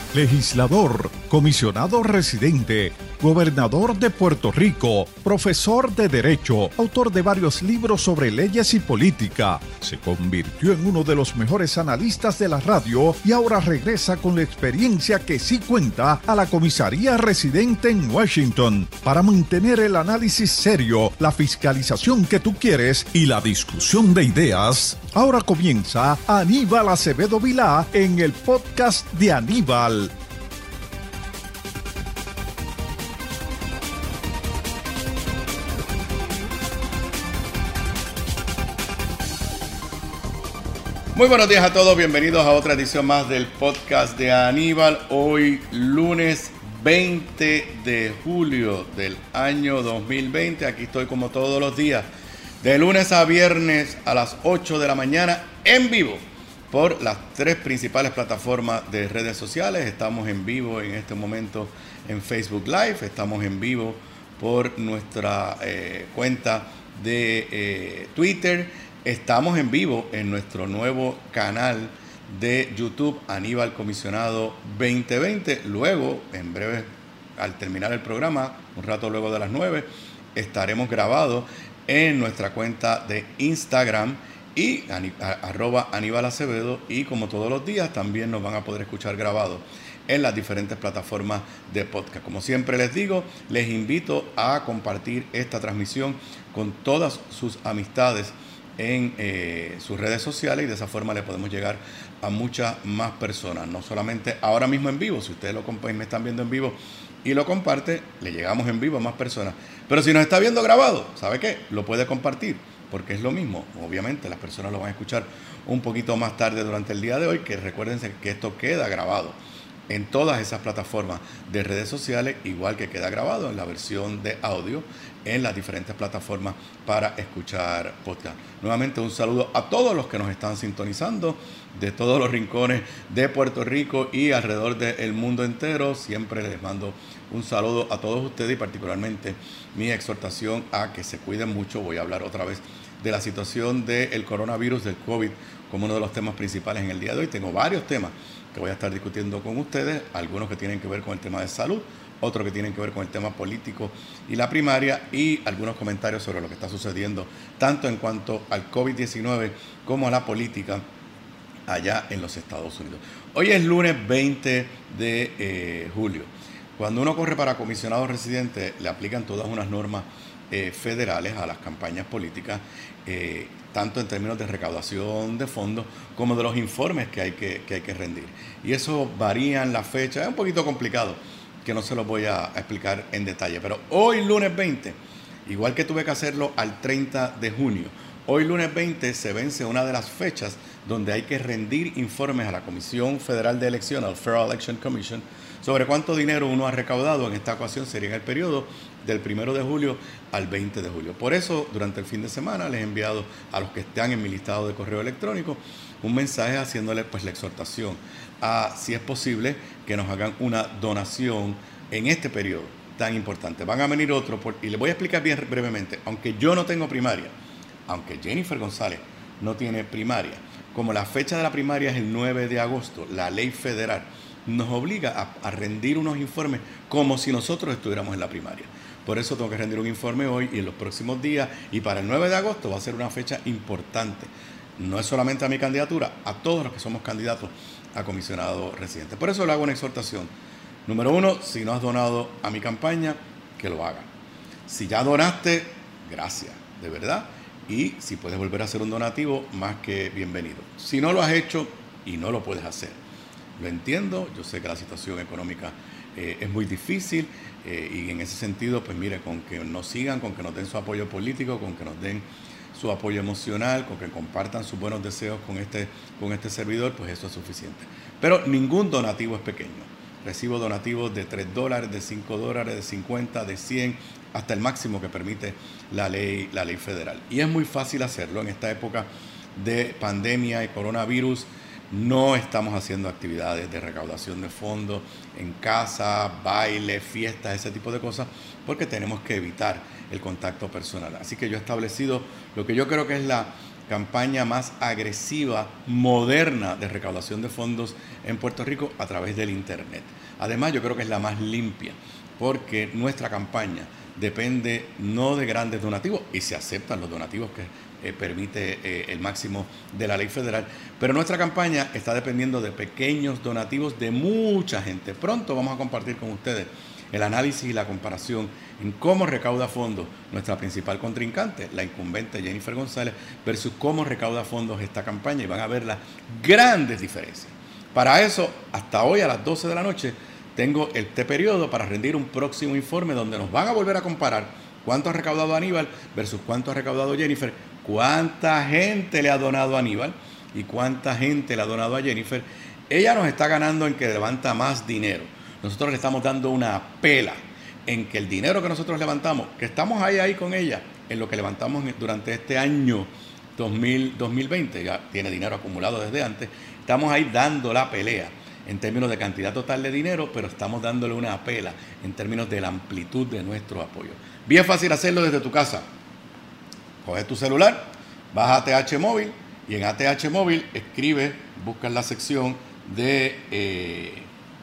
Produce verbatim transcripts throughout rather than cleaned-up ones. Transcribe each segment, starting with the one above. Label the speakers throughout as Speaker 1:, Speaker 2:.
Speaker 1: legislador, comisionado residente, gobernador de Puerto Rico, profesor de Derecho, autor de varios libros sobre leyes y política. Se convirtió en uno de los mejores analistas de la radio y ahora regresa con la experiencia que sí cuenta a la comisaría residente en Washington para mantener el análisis serio, la fiscalización que tú quieres y la discusión de ideas. Ahora comienza Aníbal Acevedo Vilá en el podcast de Aníbal.
Speaker 2: Muy buenos días a todos, bienvenidos a otra edición más del podcast de Aníbal. Hoy lunes veinte de julio del año dos mil veinte, aquí estoy como todos los días, de lunes a viernes a las ocho de la mañana en vivo por las tres principales plataformas de redes sociales. Estamos en vivo en este momento en Facebook Live, estamos en vivo por nuestra eh, cuenta de eh, Twitter. Estamos en vivo en nuestro nuevo canal de YouTube, Aníbal Comisionado veinte veinte. Luego, en breve, al terminar el programa, un rato luego de las nueve, estaremos grabados en nuestra cuenta de Instagram y arroba Aníbal Acevedo. Y como todos los días, también nos van a poder escuchar grabados en las diferentes plataformas de podcast. Como siempre les digo, les invito a compartir esta transmisión con todas sus amistades en eh, sus redes sociales y de esa forma le podemos llegar a muchas más personas, no solamente ahora mismo en vivo. Si ustedes lo comparten, me están viendo en vivo y lo comparte, le llegamos en vivo a más personas. Pero si nos está viendo grabado, ¿sabe qué? Lo puede compartir, porque es lo mismo. Obviamente las personas lo van a escuchar un poquito más tarde durante el día de hoy, que recuérdense que esto queda grabado en todas esas plataformas de redes sociales, igual que queda grabado en la versión de audio en las diferentes plataformas para escuchar podcast. Nuevamente un saludo a todos los que nos están sintonizando de todos los rincones de Puerto Rico y alrededor del mundo entero. Siempre les mando un saludo a todos ustedes y particularmente mi exhortación a que se cuiden mucho. Voy a hablar otra vez de la situación del coronavirus, del COVID, como uno de los temas principales en el día de hoy. Tengo varios temas que voy a estar discutiendo con ustedes, algunos que tienen que ver con el tema de salud, otros que tienen que ver con el tema político y la primaria, y algunos comentarios sobre lo que está sucediendo tanto en cuanto al COVID diecinueve como a la política allá en los Estados Unidos. Hoy es lunes veinte de eh, julio. Cuando uno corre para comisionado residente, le aplican todas unas normas eh, federales a las campañas políticas, eh, tanto en términos de recaudación de fondos como de los informes que hay que, que hay que rendir. Y eso varía en la fecha, es un poquito complicado, que no se los voy a explicar en detalle. Pero hoy, lunes veinte, igual que tuve que hacerlo al treinta de junio, hoy, lunes veinte, se vence una de las fechas donde hay que rendir informes a la Comisión Federal de Elecciones, al Federal Election Commission, sobre cuánto dinero uno ha recaudado. En esta ocasión sería en el periodo del primero de julio al veinte de julio. Por eso, durante el fin de semana, les he enviado a los que están en mi listado de correo electrónico un mensaje haciéndoles pues la exhortación a, si es posible, que nos hagan una donación en este periodo tan importante. Van a venir otros, por, y les voy a explicar bien brevemente. Aunque yo no tengo primaria, aunque Jennifer González no tiene primaria, como la fecha de la primaria es el nueve de agosto, la ley federal nos obliga a, a rendir unos informes como si nosotros estuviéramos en la primaria. Por eso tengo que rendir un informe hoy y en los próximos días, y para el nueve de agosto va a ser una fecha importante. No es solamente a mi candidatura, a todos los que somos candidatos a comisionado residente. Por eso le hago una exhortación. Número uno, si no has donado a mi campaña, que lo haga. Si ya donaste, gracias, de verdad. Y si puedes volver a hacer un donativo, más que bienvenido. Si no lo has hecho y no lo puedes hacer, lo entiendo. Yo sé que la situación económica eh, es muy difícil eh, y en ese sentido, pues mire, con que nos sigan, con que nos den su apoyo político, con que nos den su apoyo emocional, con que compartan sus buenos deseos con este, con este servidor, pues eso es suficiente. Pero ningún donativo es pequeño. Recibo donativos de tres dólares, de cinco dólares, de cincuenta, de cien, hasta el máximo que permite la ley, la ley federal. Y es muy fácil hacerlo en esta época de pandemia y coronavirus. No estamos haciendo actividades de recaudación de fondos en casa, baile, fiestas, ese tipo de cosas, porque tenemos que evitar el contacto personal. Así que yo he establecido lo que yo creo que es la campaña más agresiva, moderna de recaudación de fondos en Puerto Rico a través del Internet. Además, yo creo que es la más limpia, porque nuestra campaña depende no de grandes donativos, y se aceptan los donativos que eh, permite eh, el máximo de la ley federal, pero nuestra campaña está dependiendo de pequeños donativos de mucha gente. Pronto vamos a compartir con ustedes el análisis y la comparación en cómo recauda fondos nuestra principal contrincante, la incumbente Jennifer González, versus cómo recauda fondos esta campaña, y van a ver las grandes diferencias. Para eso, hasta hoy a las doce de la noche, tengo este periodo para rendir un próximo informe donde nos van a volver a comparar cuánto ha recaudado Aníbal versus cuánto ha recaudado Jennifer, cuánta gente le ha donado a Aníbal y cuánta gente le ha donado a Jennifer. Ella nos está ganando en que levanta más dinero. Nosotros le estamos dando una pela en que el dinero que nosotros levantamos, que estamos ahí, ahí con ella, en lo que levantamos durante este año dos mil veinte, ya tiene dinero acumulado desde antes, estamos ahí dando la pelea en términos de cantidad total de dinero, pero estamos dándole una pela en términos de la amplitud de nuestro apoyo. Bien fácil hacerlo desde tu casa. Coge tu celular, vas a A T H Móvil y en A T H Móvil escribe, buscas la sección de eh,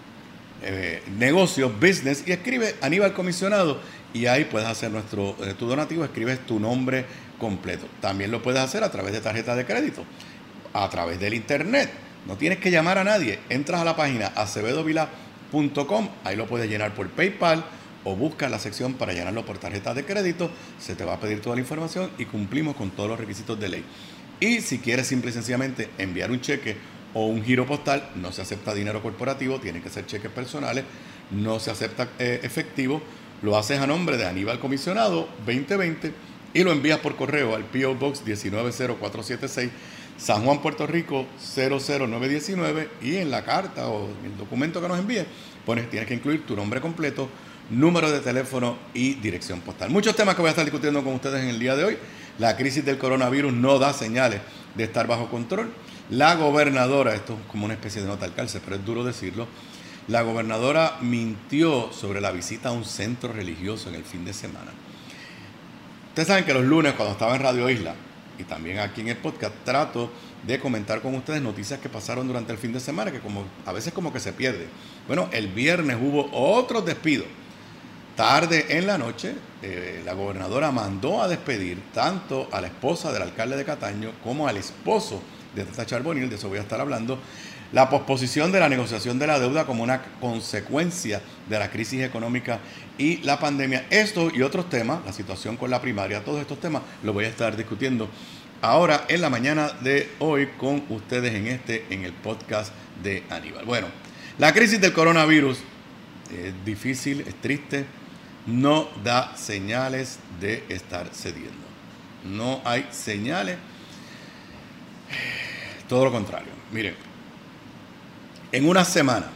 Speaker 2: eh, negocios, business, y escribe Aníbal Comisionado, y ahí puedes hacer nuestro eh, tu donativo, escribes tu nombre completo. También lo puedes hacer a través de tarjeta de crédito, a través del internet. No tienes que llamar a nadie. Entras a la página acevedo vilá punto com, ahí lo puedes llenar por PayPal o busca la sección para llenarlo por tarjeta de crédito. Se te va a pedir toda la información y cumplimos con todos los requisitos de ley. Y si quieres simple y sencillamente enviar un cheque o un giro postal, no se acepta dinero corporativo, tienen que ser cheques personales, no se acepta eh, efectivo, lo haces a nombre de Aníbal Comisionado veinte veinte y lo envías por correo al P O Box diecinueve cero cuatro siete seis, San Juan, Puerto Rico cero cero nueve diecinueve, y en la carta o en el documento que nos envíes pones, tienes que incluir tu nombre completo, número de teléfono y dirección postal. Muchos temas que voy a estar discutiendo con ustedes en el día de hoy. La crisis del coronavirus no da señales de estar bajo control. La gobernadora, esto es como una especie de nota al calce, pero es duro decirlo, la gobernadora mintió sobre la visita a un centro religioso en el fin de semana. Ustedes saben que los lunes, cuando estaba en Radio Isla, y también aquí en el podcast, trato de comentar con ustedes noticias que pasaron durante el fin de semana, que como a veces como que se pierde. Bueno, el viernes hubo otros despidos. Tarde en la noche, eh, la gobernadora mandó a despedir tanto a la esposa del alcalde de Cataño como al esposo de Tata Charbonnier, de eso voy a estar hablando, la posposición de la negociación de la deuda como una consecuencia de la crisis económica y la pandemia. Esto y otros temas, la situación con la primaria, todos estos temas los voy a estar discutiendo ahora en la mañana de hoy con ustedes en este, en el podcast de Aníbal. Bueno, la crisis del coronavirus es difícil, es triste, no da señales de estar cediendo. No hay señales, todo lo contrario. Miren, en una semana,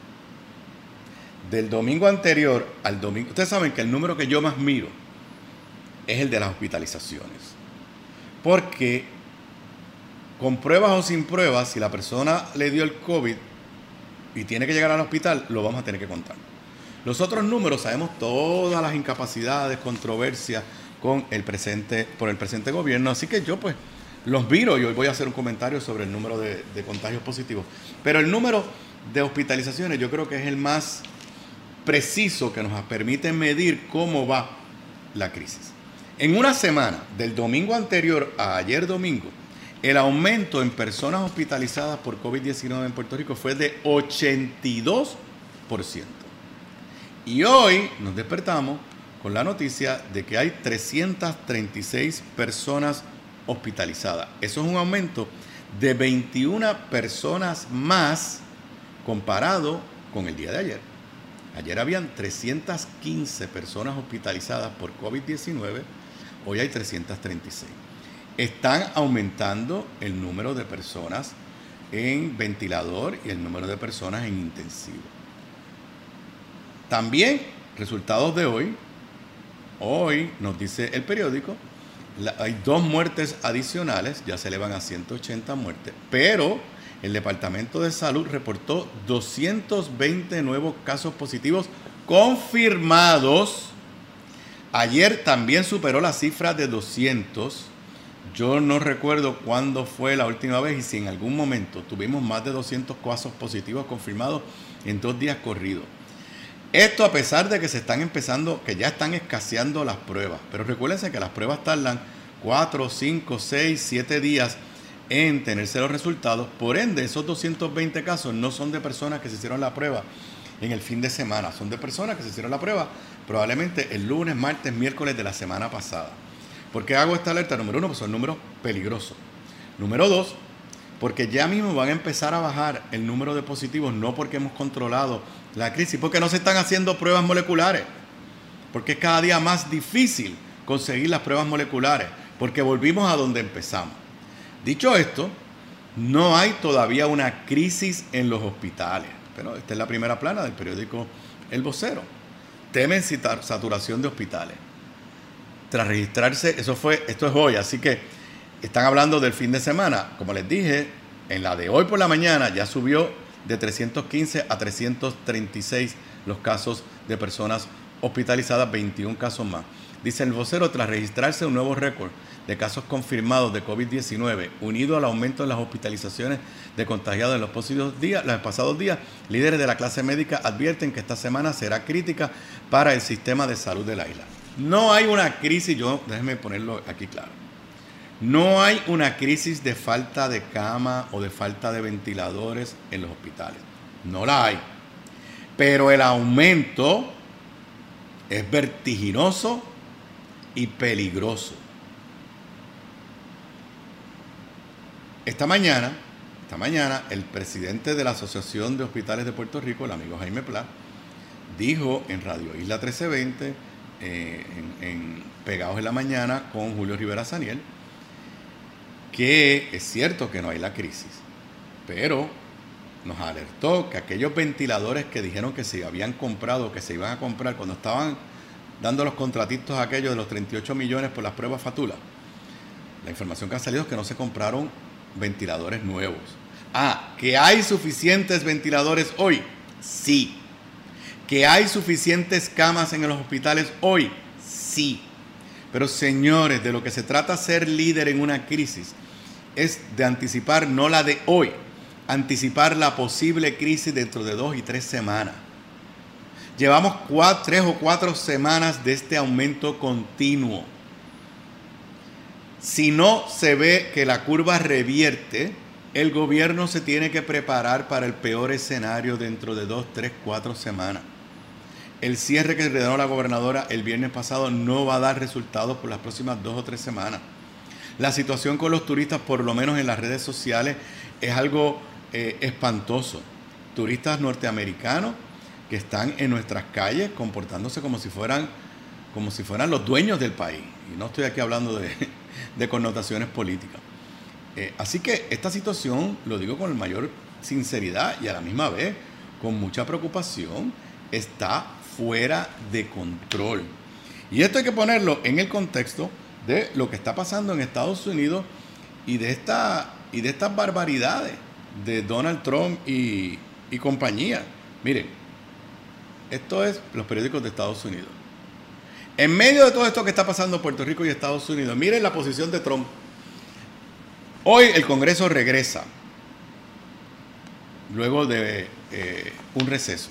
Speaker 2: del domingo anterior al domingo, ustedes saben que el número que yo más miro es el de las hospitalizaciones. Porque con pruebas o sin pruebas, si la persona le dio el COVID y tiene que llegar al hospital, lo vamos a tener que contar. Los otros números, sabemos todas las incapacidades, controversias con el presente, por el presente gobierno, así que yo pues los miro y hoy voy a hacer un comentario sobre el número de, de contagios positivos. Pero el número de hospitalizaciones yo creo que es el más preciso que nos permite medir cómo va la crisis. En una semana, del domingo anterior a ayer domingo, el aumento en personas hospitalizadas por COVID diecinueve en Puerto Rico fue de ochenta y dos por ciento. Y hoy nos despertamos con la noticia de que hay trescientas treinta y seis personas hospitalizadas. Eso es un aumento de veintiuna personas más comparado con el día de ayer. Ayer habían trescientas quince personas hospitalizadas por COVID diecinueve, hoy hay trescientas treinta y seis. Están aumentando el número de personas en ventilador y el número de personas en intensivo. También, resultados de hoy, hoy nos dice el periódico, la, hay dos muertes adicionales, ya se elevan a ciento ochenta muertes, pero el Departamento de Salud reportó doscientos veinte nuevos casos positivos confirmados. Ayer también superó la cifra de doscientos yo no recuerdo cuándo fue la última vez y si en algún momento tuvimos más de doscientos casos positivos confirmados en dos días corridos. Esto a pesar de que se están empezando, que ya están escaseando las pruebas. Pero recuérdense que las pruebas tardan cuatro, cinco, seis, siete días en tenerse los resultados. Por ende, esos doscientos veinte casos no son de personas que se hicieron la prueba en el fin de semana. Son de personas que se hicieron la prueba probablemente el lunes, martes, miércoles de la semana pasada. ¿Por qué hago esta alerta? Número uno, pues son números peligrosos. Número dos, porque ya mismo van a empezar a bajar el número de positivos, no porque hemos controlado la crisis, porque no se están haciendo pruebas moleculares, porque es cada día más difícil conseguir las pruebas moleculares, porque volvimos a donde empezamos. Dicho esto, no hay todavía una crisis en los hospitales, pero esta es la primera plana del periódico El Vocero. Temen saturación de hospitales. Tras registrarse, eso fue, esto es hoy, así que están hablando del fin de semana. Como les dije, en la de hoy por la mañana ya subió de trescientos quince a trescientos treinta y seis los casos de personas hospitalizadas, veintiún casos más. Dice El Vocero, tras registrarse un nuevo récord de casos confirmados de COVID diecinueve, unido al aumento en las hospitalizaciones de contagiados en los pasados días, los pasados días, líderes de la clase médica advierten que esta semana será crítica para el sistema de salud de la isla. No hay una crisis, yo déjenme ponerlo aquí claro, no hay una crisis de falta de cama o de falta de ventiladores en los hospitales. No la hay. Pero el aumento es vertiginoso y peligroso. Esta mañana, esta mañana, el presidente de la Asociación de Hospitales de Puerto Rico, el amigo Jaime Pla, dijo en Radio Isla trece veinte, eh, en, en Pegados en la Mañana con Julio Rivera Saniel, que es cierto que no hay la crisis, pero nos alertó que aquellos ventiladores que dijeron que se habían comprado, que se iban a comprar cuando estaban dando los contratistas aquellos de los treinta y ocho millones por las pruebas Fatula, la información que ha salido es que no se compraron ventiladores nuevos. Ah, ¿que hay suficientes ventiladores hoy? Sí. ¿Que hay suficientes camas en los hospitales hoy? Sí. Pero señores, de lo que se trata ser líder en una crisis es de anticipar, no la de hoy, anticipar la posible crisis dentro de dos y tres semanas. Llevamos cuatro, tres o cuatro semanas de este aumento continuo. Si no se ve que la curva revierte, el gobierno se tiene que preparar para el peor escenario dentro de dos, tres, cuatro semanas. El cierre que ordenó la gobernadora el viernes pasado no va a dar resultados por las próximas dos o tres semanas. La situación con los turistas, por lo menos en las redes sociales, es algo eh, espantoso. Turistas norteamericanos que están en nuestras calles comportándose como si fueran, como si fueran los dueños del país. Y no estoy aquí hablando de, de connotaciones políticas. Eh, así que esta situación, lo digo con la mayor sinceridad y a la misma vez con mucha preocupación, está fuera de control. Y esto hay que ponerlo en el contexto de lo que está pasando en Estados Unidos y de, esta, y de estas barbaridades de Donald Trump y, y compañía. Miren, esto es los periódicos de Estados Unidos. En medio de todo esto que está pasando en Puerto Rico y Estados Unidos, miren la posición de Trump. Hoy el Congreso regresa, luego de eh, un receso.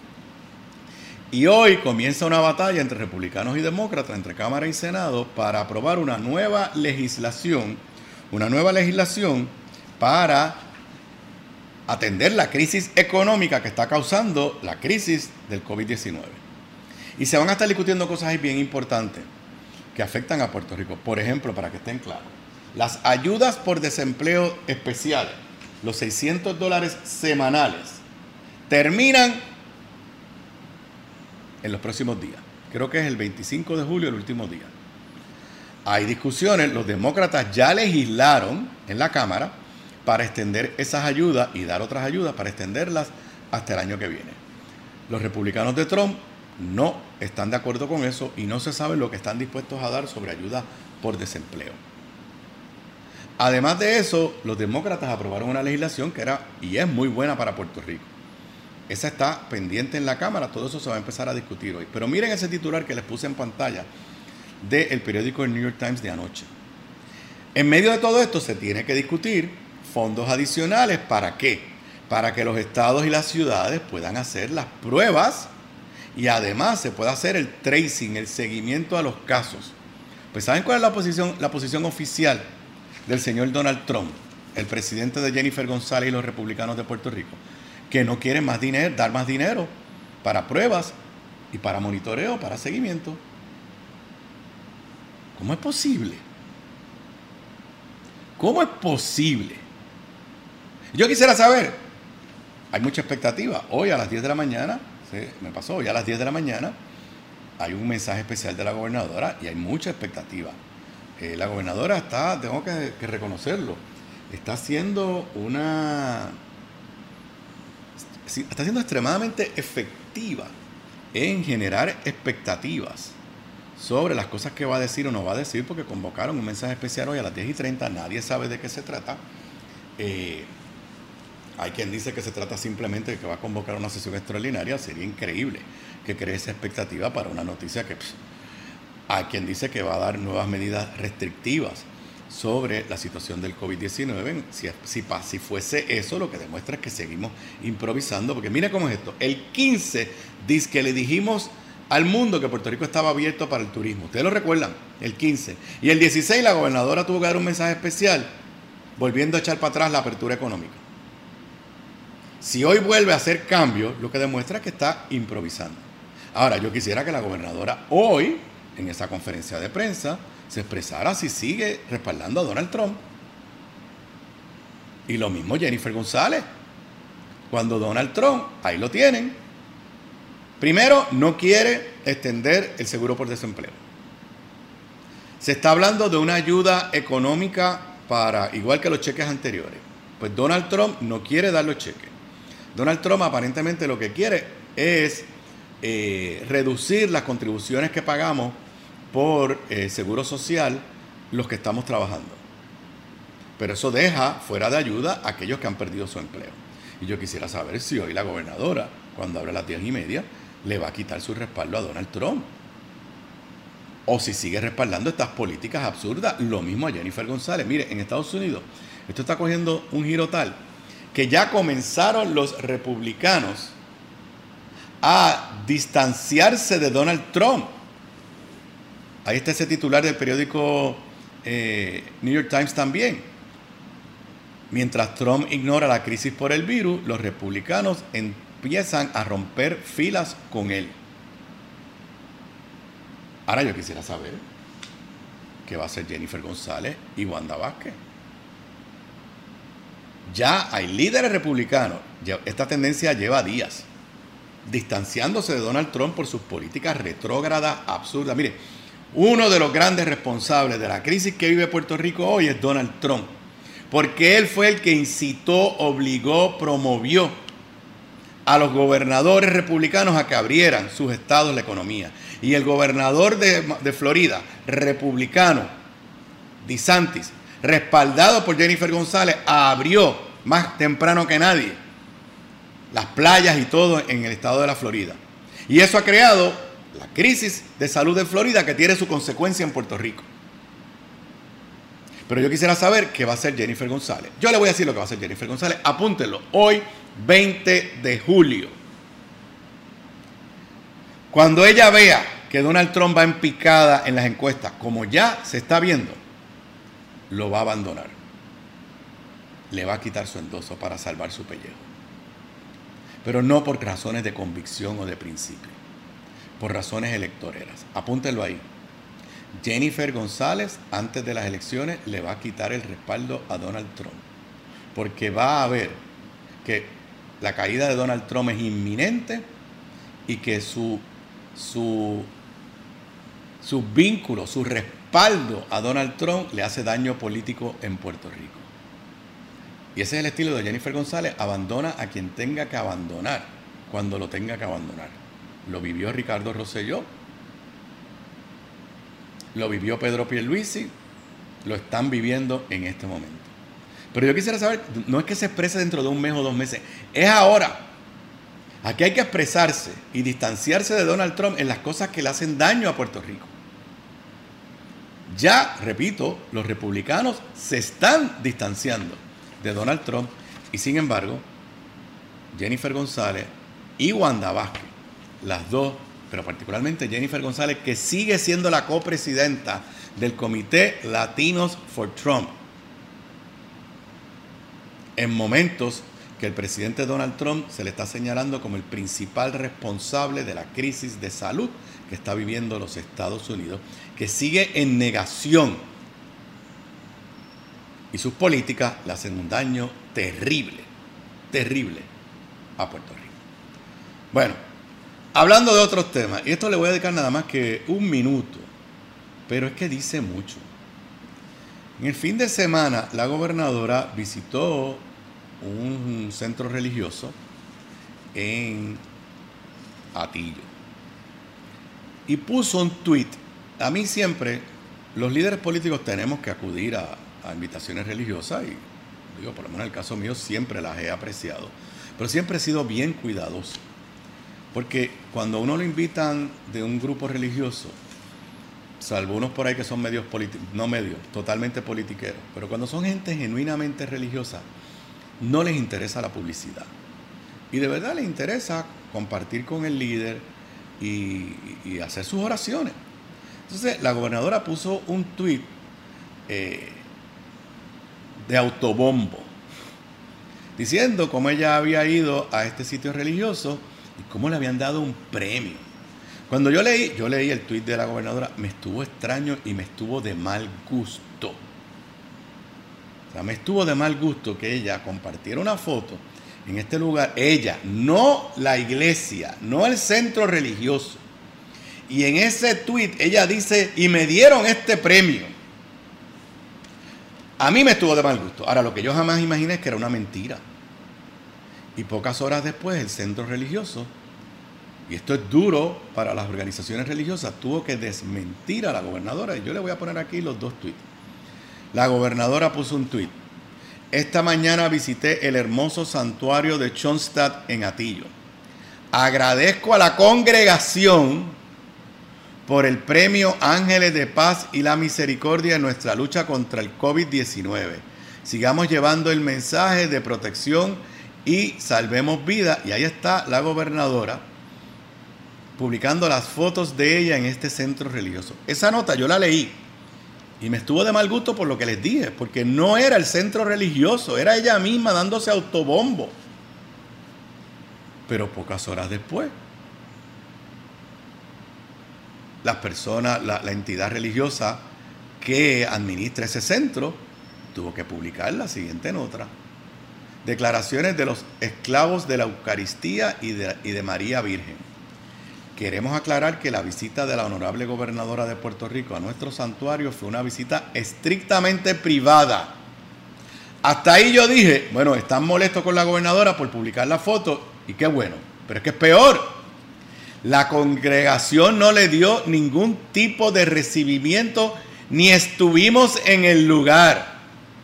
Speaker 2: Y hoy comienza una batalla entre republicanos y demócratas, entre Cámara y Senado, para aprobar una nueva legislación, una nueva legislación para atender la crisis económica que está causando la crisis del COVID diecinueve. Y se van a estar discutiendo cosas ahí bien importantes que afectan a Puerto Rico. Por ejemplo, para que estén claros, las ayudas por desempleo especiales, los seiscientos dólares semanales, terminan en los próximos días. Creo que es el veinticinco de julio, el último día. Hay discusiones, los demócratas ya legislaron en la Cámara para extender esas ayudas y dar otras ayudas para extenderlas hasta el año que viene. Los republicanos de Trump no están de acuerdo con eso y no se sabe lo que están dispuestos a dar sobre ayuda por desempleo. Además de eso, los demócratas aprobaron una legislación que era y es muy buena para Puerto Rico. Esa está pendiente en la Cámara, todo eso se va a empezar a discutir hoy. Pero miren ese titular que les puse en pantalla del periódico El New York Times de anoche. En medio de todo esto se tiene que discutir fondos adicionales. ¿Para qué? Para que los estados y las ciudades puedan hacer las pruebas y además se pueda hacer el tracing, el seguimiento a los casos. Pues ¿saben cuál es la posición, la posición oficial del señor Donald Trump, el presidente de Jennifer González y los republicanos de Puerto Rico? Que no quieren más dinero, dar más dinero para pruebas y para monitoreo, para seguimiento. ¿Cómo es posible? ¿Cómo es posible? Yo quisiera saber, hay mucha expectativa. Hoy a las diez de la mañana, ¿sí? me pasó, hoy a las diez de la mañana, hay un mensaje especial de la gobernadora y hay mucha expectativa. Eh, la gobernadora está, tengo que, que reconocerlo, está haciendo una... está siendo extremadamente efectiva en generar expectativas sobre las cosas que va a decir o no va a decir, porque convocaron un mensaje especial hoy a las diez y treinta, nadie sabe de qué se trata. Eh, hay quien dice que se trata simplemente de que va a convocar una sesión extraordinaria. Sería increíble que cree esa expectativa para una noticia que... Pff, hay quien dice que va a dar nuevas medidas restrictivas sobre la situación del COVID diecinueve. Si, si, si fuese eso, lo que demuestra es que seguimos improvisando, porque mire cómo es esto. El quince dice que le dijimos al mundo que Puerto Rico estaba abierto para el turismo. Ustedes lo recuerdan, el quince. Y el dieciséis la gobernadora tuvo que dar un mensaje especial, volviendo a echar para atrás la apertura económica. Si hoy vuelve a hacer cambios, lo que demuestra es que está improvisando. Ahora, yo quisiera que la gobernadora hoy, en esa conferencia de prensa, se expresara si sigue respaldando a Donald Trump. Y lo mismo Jennifer González. Cuando Donald Trump, ahí lo tienen, primero no quiere extender el seguro por desempleo. Se está hablando de una ayuda económica para, igual que los cheques anteriores. Pues Donald Trump no quiere dar los cheques. Donald Trump aparentemente lo que quiere es eh, reducir las contribuciones que pagamos por eh, seguro social los que estamos trabajando. Pero eso deja fuera de ayuda a aquellos que han perdido su empleo. Y yo quisiera saber si hoy la gobernadora, cuando abre a las diez y media, le va a quitar su respaldo a Donald Trump. O si sigue respaldando estas políticas absurdas, lo mismo a Jennifer González. Mire, en Estados Unidos, esto está cogiendo un giro tal que ya comenzaron los republicanos a distanciarse de Donald Trump. Ahí está ese titular del periódico eh, New York Times también. Mientras Trump ignora la crisis por el virus, los republicanos empiezan a romper filas con él. Ahora yo quisiera saber qué va a hacer Jennifer González y Wanda Vázquez. Ya hay líderes republicanos, esta tendencia lleva días, distanciándose de Donald Trump por sus políticas retrógradas, absurdas. Mire, uno de los grandes responsables de la crisis que vive Puerto Rico hoy es Donald Trump, porque él fue el que incitó, obligó, promovió a los gobernadores republicanos a que abrieran sus estados la economía. Y el gobernador de, de Florida, republicano, DeSantis, respaldado por Jennifer González, abrió más temprano que nadie las playas y todo en el estado de la Florida. Y eso ha creado la crisis de salud de Florida, que tiene su consecuencia en Puerto Rico. Pero yo quisiera saber qué va a hacer Jennifer González. Yo le voy a decir lo que va a hacer Jennifer González. Apúntenlo. Hoy, veinte de julio. Cuando ella vea que Donald Trump va en picada en las encuestas, como ya se está viendo, lo va a abandonar. Le va a quitar su endoso para salvar su pellejo. Pero no por razones de convicción o de principio, por razones electoreras. Apúntenlo ahí. Jennifer González, antes de las elecciones, le va a quitar el respaldo a Donald Trump, porque va a ver que la caída de Donald Trump es inminente y que su, su, su vínculo, su respaldo a Donald Trump le hace daño político en Puerto Rico. Y ese es el estilo de Jennifer González: abandona a quien tenga que abandonar cuando lo tenga que abandonar. Lo vivió Ricardo Rosselló, lo vivió Pedro Pierluisi, lo están viviendo en este momento. Pero yo quisiera saber, no es que se exprese dentro de un mes o dos meses, es ahora. Aquí hay que expresarse y distanciarse de Donald Trump en las cosas que le hacen daño a Puerto Rico. Ya, repito, los republicanos se están distanciando de Donald Trump y sin embargo, Jennifer González y Wanda Vázquez, las dos, pero particularmente Jennifer González, que sigue siendo la copresidenta del Comité Latinos for Trump, en momentos que el presidente Donald Trump se le está señalando como el principal responsable de la crisis de salud que está viviendo los Estados Unidos, que sigue en negación. Y sus políticas le hacen un daño terrible, terrible a Puerto Rico. Bueno, hablando de otros temas, y esto le voy a dedicar nada más que un minuto, pero es que dice mucho. En el fin de semana, la gobernadora visitó un centro religioso en Atillo y puso un tuit. A mí siempre, los líderes políticos tenemos que acudir a, a invitaciones religiosas y, digo, por lo menos en el caso mío, siempre las he apreciado, pero siempre he sido bien cuidadoso, porque cuando a uno lo invitan de un grupo religioso, salvo unos por ahí que son medios políticos, no medios, totalmente politiqueros, pero cuando son gente genuinamente religiosa, no les interesa la publicidad. Y de verdad les interesa compartir con el líder y, y hacer sus oraciones. Entonces, la gobernadora puso un tuit eh, de autobombo, diciendo cómo ella había ido a este sitio religioso y cómo le habían dado un premio. Cuando yo leí, yo leí el tuit de la gobernadora, me estuvo extraño y me estuvo de mal gusto. O sea, me estuvo de mal gusto que ella compartiera una foto en este lugar, ella, no la iglesia, no el centro religioso. Y en ese tuit ella dice, y me dieron este premio. A mí me estuvo de mal gusto. Ahora, lo que yo jamás imaginé es que era una mentira. Y pocas horas después, el centro religioso, y esto es duro para las organizaciones religiosas, tuvo que desmentir a la gobernadora. Y yo le voy a poner aquí los dos tuits. La gobernadora puso un tuit. Esta mañana visité el hermoso santuario de Schoenstatt en Atillo. Agradezco a la congregación por el premio Ángeles de Paz y la Misericordia en nuestra lucha contra el COVID diecinueve. Sigamos llevando el mensaje de protección y salvemos vidas. Y ahí está la gobernadora publicando las fotos de ella en este centro religioso. Esa nota yo la leí y me estuvo de mal gusto por lo que les dije, porque no era el centro religioso, era ella misma dándose autobombo. Pero pocas horas después, las personas, la, la entidad religiosa que administra ese centro tuvo que publicar la siguiente nota. Declaraciones de los esclavos de la Eucaristía y de, y de María Virgen. Queremos aclarar que la visita de la honorable gobernadora de Puerto Rico a nuestro santuario fue una visita estrictamente privada. Hasta ahí yo dije, bueno, están molestos con la gobernadora por publicar la foto, y qué bueno, pero es que es peor. La congregación no le dio ningún tipo de recibimiento, ni estuvimos en el lugar.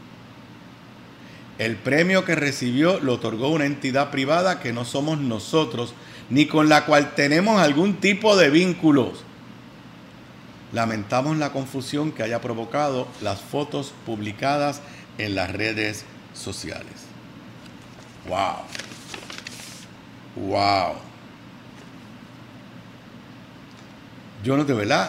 Speaker 2: El premio que recibió lo otorgó una entidad privada que no somos nosotros, ni con la cual tenemos algún tipo de vínculos. Lamentamos la confusión que haya provocado las fotos publicadas en las redes sociales. ¡Wow! ¡Wow! Yo no, de verdad,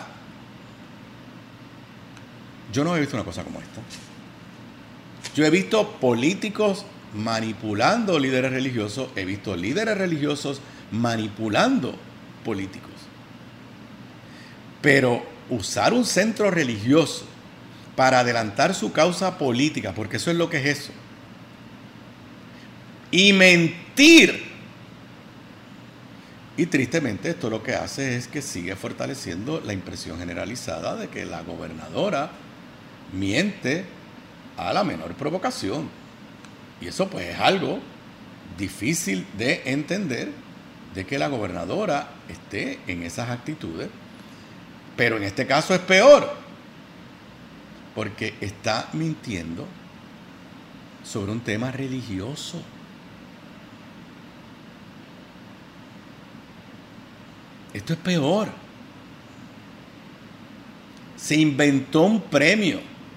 Speaker 2: yo no he visto una cosa como esta. Yo he visto políticos manipulando líderes religiosos, he visto líderes religiosos manipulando políticos. Pero usar un centro religioso para adelantar su causa política, porque eso es lo que es eso, y mentir, y tristemente esto lo que hace es que sigue fortaleciendo la impresión generalizada de que la gobernadora miente a la menor provocación. Y eso pues es algo difícil de entender, de que la gobernadora esté en esas actitudes. Pero en este caso es peor, porque está mintiendo sobre un tema religioso. Esto es peor. Se inventó un premio.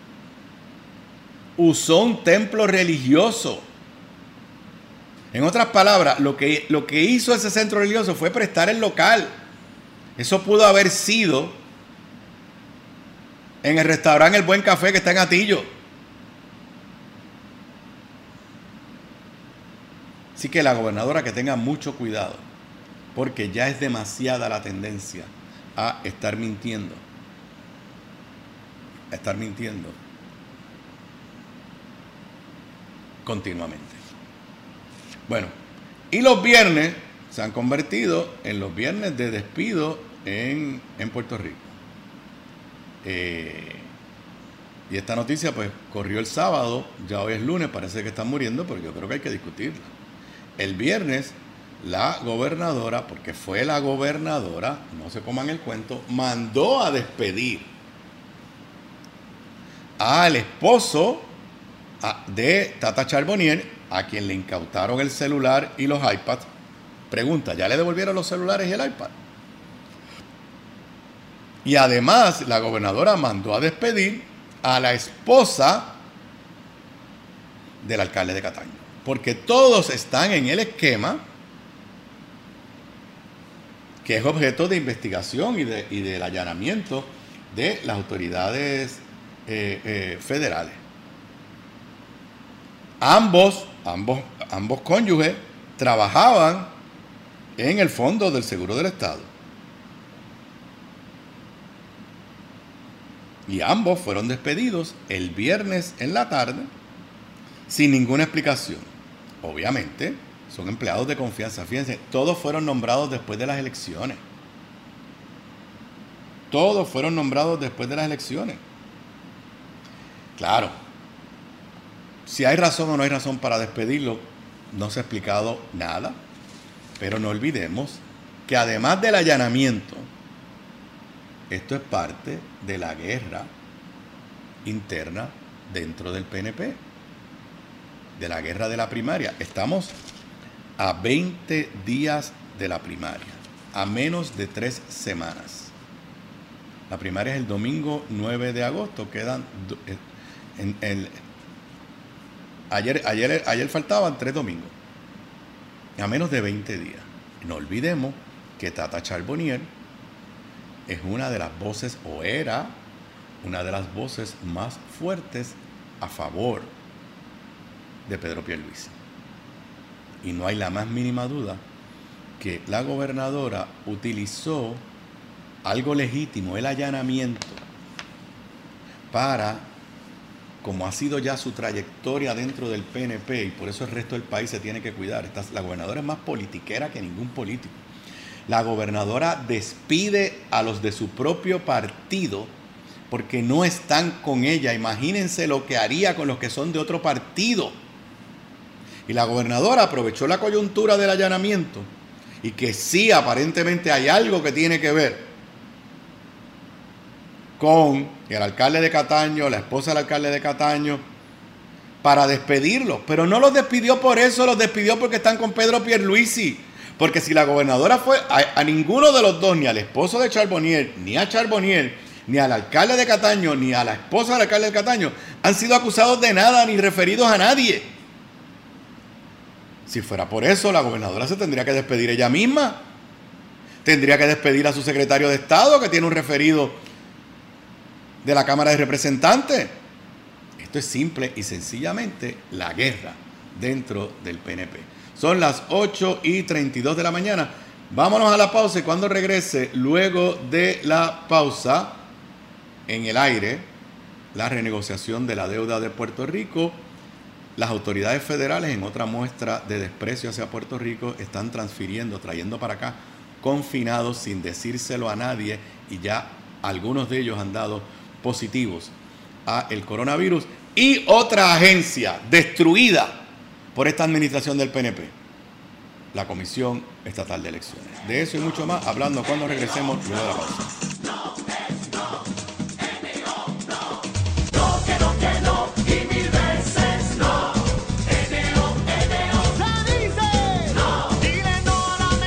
Speaker 2: Usó un templo religioso. En otras palabras, lo que, lo que hizo ese centro religioso fue prestar el local. Eso pudo haber sido en el restaurante El Buen Café que está en Atillo. Así que la gobernadora que tenga mucho cuidado, porque ya es demasiada la tendencia a estar mintiendo. A estar mintiendo continuamente. Bueno, y los viernes se han convertido en los viernes de despido en, en Puerto Rico. Eh, y esta noticia pues corrió el sábado, ya hoy es lunes, parece que están muriendo, pero yo creo que hay que discutirla. El viernes la gobernadora, porque fue la gobernadora, no se coman el cuento, mandó a despedir al esposo de Tata Charbonnier, a quien le incautaron el celular y los iPads. Pregunta, ¿ya le devolvieron los celulares y el iPad? Y además la gobernadora mandó a despedir a la esposa del alcalde de Cataño, porque todos están en el esquema que es objeto de investigación y, de, y del allanamiento de las autoridades eh, eh, federales. Ambos, ambos, ambos cónyuges trabajaban en el Fondo del Seguro del Estado. Y ambos fueron despedidos el viernes en la tarde sin ninguna explicación. Obviamente, son empleados de confianza. Fíjense, todos fueron nombrados después de las elecciones. Todos fueron nombrados después de las elecciones. Claro, si hay razón o no hay razón para despedirlo, no se ha explicado nada. Pero no olvidemos que además del allanamiento, esto es parte de la guerra interna dentro del P N P, de la guerra de la primaria. Estamos a veinte días de la primaria, a menos de tres semanas. La primaria es el domingo nueve de agosto, quedan... En, en, ayer, ayer, ayer faltaban tres domingos, a menos de veinte días. No olvidemos que Tata Charbonnier es una de las voces, o era una de las voces más fuertes a favor de Pedro Pierluisi. Y no hay la más mínima duda que la gobernadora utilizó algo legítimo, el allanamiento, para, como ha sido ya su trayectoria dentro del P N P, y por eso el resto del país se tiene que cuidar. Esta, la gobernadora es más politiquera que ningún político. La gobernadora despide a los de su propio partido porque no están con ella. Imagínense lo que haría con los que son de otro partido. Y la gobernadora aprovechó la coyuntura del allanamiento, y que sí, aparentemente hay algo que tiene que ver con el alcalde de Cataño, la esposa del alcalde de Cataño, para despedirlos. Pero no los despidió por eso, los despidió porque están con Pedro Pierluisi. Porque si la gobernadora fue a, a ninguno de los dos, ni al esposo de Charbonnier, ni a Charbonnier, ni al alcalde de Cataño, ni a la esposa del alcalde de Cataño, han sido acusados de nada, ni referidos a nadie. Si fuera por eso, la gobernadora se tendría que despedir ella misma. Tendría que despedir a su secretario de Estado, que tiene un referido de la Cámara de Representantes. Esto es simple y sencillamente la guerra dentro del P N P. Son las ocho y treinta y dos de la mañana. Vámonos a la pausa, y cuando regrese, luego de la pausa, en el aire, la renegociación de la deuda de Puerto Rico. Las autoridades federales, en otra muestra de desprecio hacia Puerto Rico, están transfiriendo, trayendo para acá confinados sin decírselo a nadie, y ya algunos de ellos han dado positivos a el coronavirus. Y otra agencia destruida por esta administración del P N P, la Comisión Estatal de Elecciones. De eso y mucho más, hablando cuando regresemos luego de la pausa.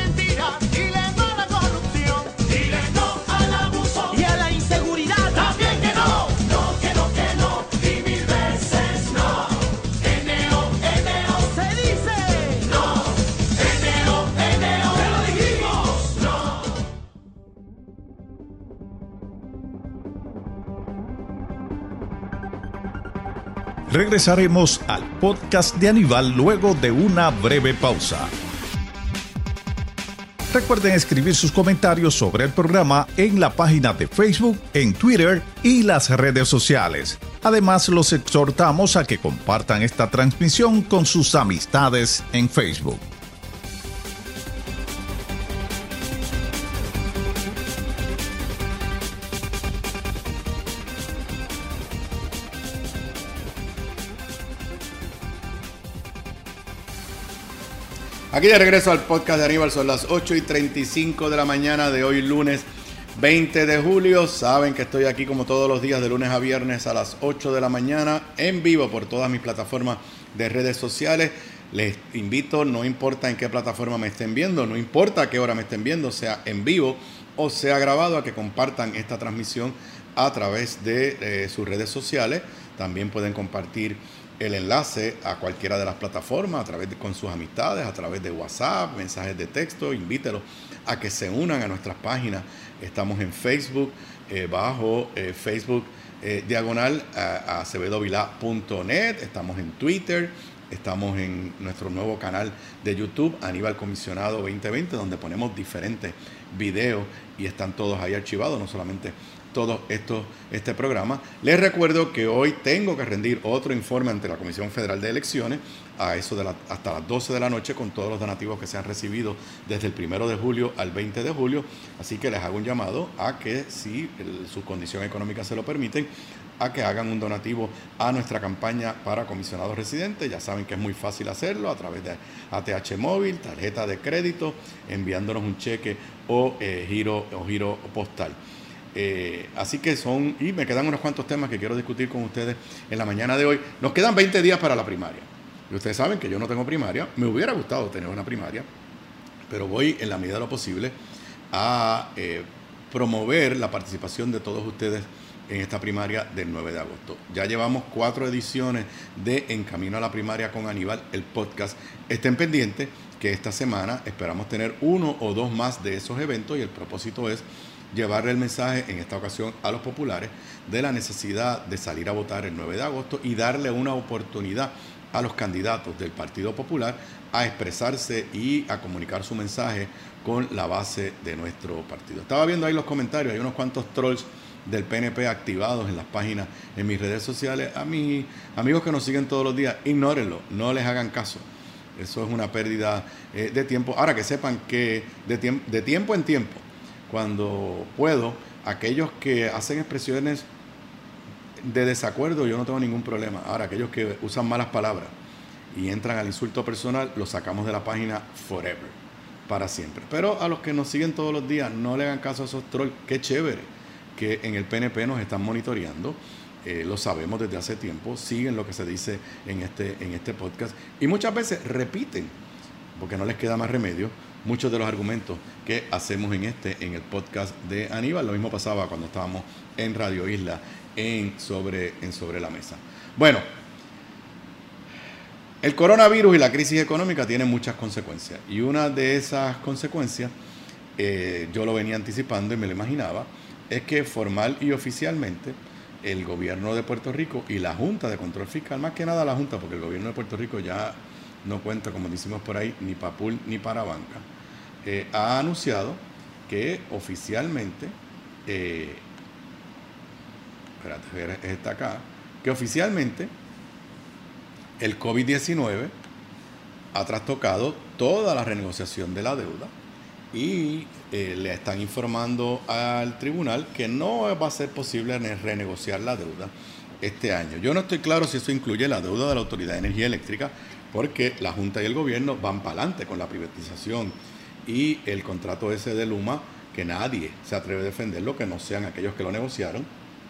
Speaker 3: Y a la inseguridad también.
Speaker 1: Regresaremos al podcast de Aníbal luego de una breve pausa. Recuerden escribir sus comentarios sobre el programa en la página de Facebook, en Twitter y las redes sociales. Además, los exhortamos a que compartan esta transmisión con sus amistades en Facebook.
Speaker 2: Aquí de regreso al podcast de Aníbal, son las ocho y treinta y cinco de la mañana de hoy, lunes veinte de julio. Saben que estoy aquí como todos los días de lunes a viernes a las ocho de la mañana en vivo por todas mis plataformas de redes sociales. Les invito, no importa en qué plataforma me estén viendo, no importa a qué hora me estén viendo, sea en vivo o sea grabado, a que compartan esta transmisión a través de eh, sus redes sociales. También pueden compartir el enlace a cualquiera de las plataformas, a través de, con sus amistades, a través de WhatsApp, mensajes de texto. Invítelos a que se unan a nuestras páginas. Estamos en Facebook, eh, bajo eh, Facebook eh, diagonal a acevedo vilá punto net. Estamos en Twitter, estamos en nuestro nuevo canal de YouTube, Aníbal Comisionado veinte veinte, donde ponemos diferentes videos y están todos ahí archivados, no solamente todo esto, este programa. Les recuerdo que hoy tengo que rendir otro informe ante la Comisión Federal de Elecciones a eso de la, hasta las doce de la noche, con todos los donativos que se han recibido desde el primero de julio al veinte de julio. Así que les hago un llamado a que, si el, su condición económica se lo permiten, a que hagan un donativo a nuestra campaña para comisionados residentes. Ya saben que es muy fácil hacerlo a través de A T H móvil, tarjeta de crédito, enviándonos un cheque o eh, giro o giro postal. Eh, así que son, y me quedan unos cuantos temas que quiero discutir con ustedes en la mañana de hoy. Nos quedan veinte días para la primaria. Y ustedes saben que yo no tengo primaria. Me hubiera gustado tener una primaria, pero voy en la medida de lo posible a eh, promover la participación de todos ustedes en esta primaria del nueve de agosto. Ya llevamos cuatro ediciones de En Camino a la Primaria con Aníbal, el podcast. Estén pendientes que esta semana esperamos tener uno o dos más de esos eventos, y el propósito es llevarle el mensaje en esta ocasión a los populares de la necesidad de salir a votar el nueve de agosto y darle una oportunidad a los candidatos del Partido Popular a expresarse y a comunicar su mensaje con la base de nuestro partido. Estaba viendo ahí los comentarios, hay unos cuantos trolls del P N P activados en las páginas, en mis redes sociales. A mis amigos que nos siguen todos los días, ignórenlo, no les hagan caso. Eso es una pérdida eh, de tiempo. Ahora, que sepan que de, tiemp- de tiempo en tiempo, cuando puedo, aquellos que hacen expresiones de desacuerdo, yo no tengo ningún problema. Ahora, aquellos que usan malas palabras y entran al insulto personal, los sacamos de la página forever, para siempre. Pero a los que nos siguen todos los días, no le hagan caso a esos trolls. Qué chévere que en el P N P nos están monitoreando. Eh, lo sabemos desde hace tiempo, siguen lo que se dice en este, en este podcast, y muchas veces repiten, porque no les queda más remedio, muchos de los argumentos que hacemos en este, en el podcast de Aníbal. Lo mismo pasaba cuando estábamos en Radio Isla, en Sobre, en Sobre la Mesa. Bueno, el coronavirus y la crisis económica tienen muchas consecuencias, y una de esas consecuencias, eh, yo lo venía anticipando y me lo imaginaba, es que formal y oficialmente el gobierno de Puerto Rico y la Junta de Control Fiscal, más que nada la Junta, porque el gobierno de Puerto Rico ya no cuenta, como decimos por ahí, ni para pool ni para banca, eh, ha anunciado que oficialmente, eh, espérate, está acá, que oficialmente el COVID diecinueve ha trastocado toda la renegociación de la deuda, y eh, le están informando al tribunal que no va a ser posible renegociar la deuda este año. Yo no estoy claro si eso incluye la deuda de la Autoridad de Energía Eléctrica, porque la Junta y el gobierno van para adelante con la privatización y el contrato ese de Luma, que nadie se atreve a defenderlo, que no sean aquellos que lo negociaron.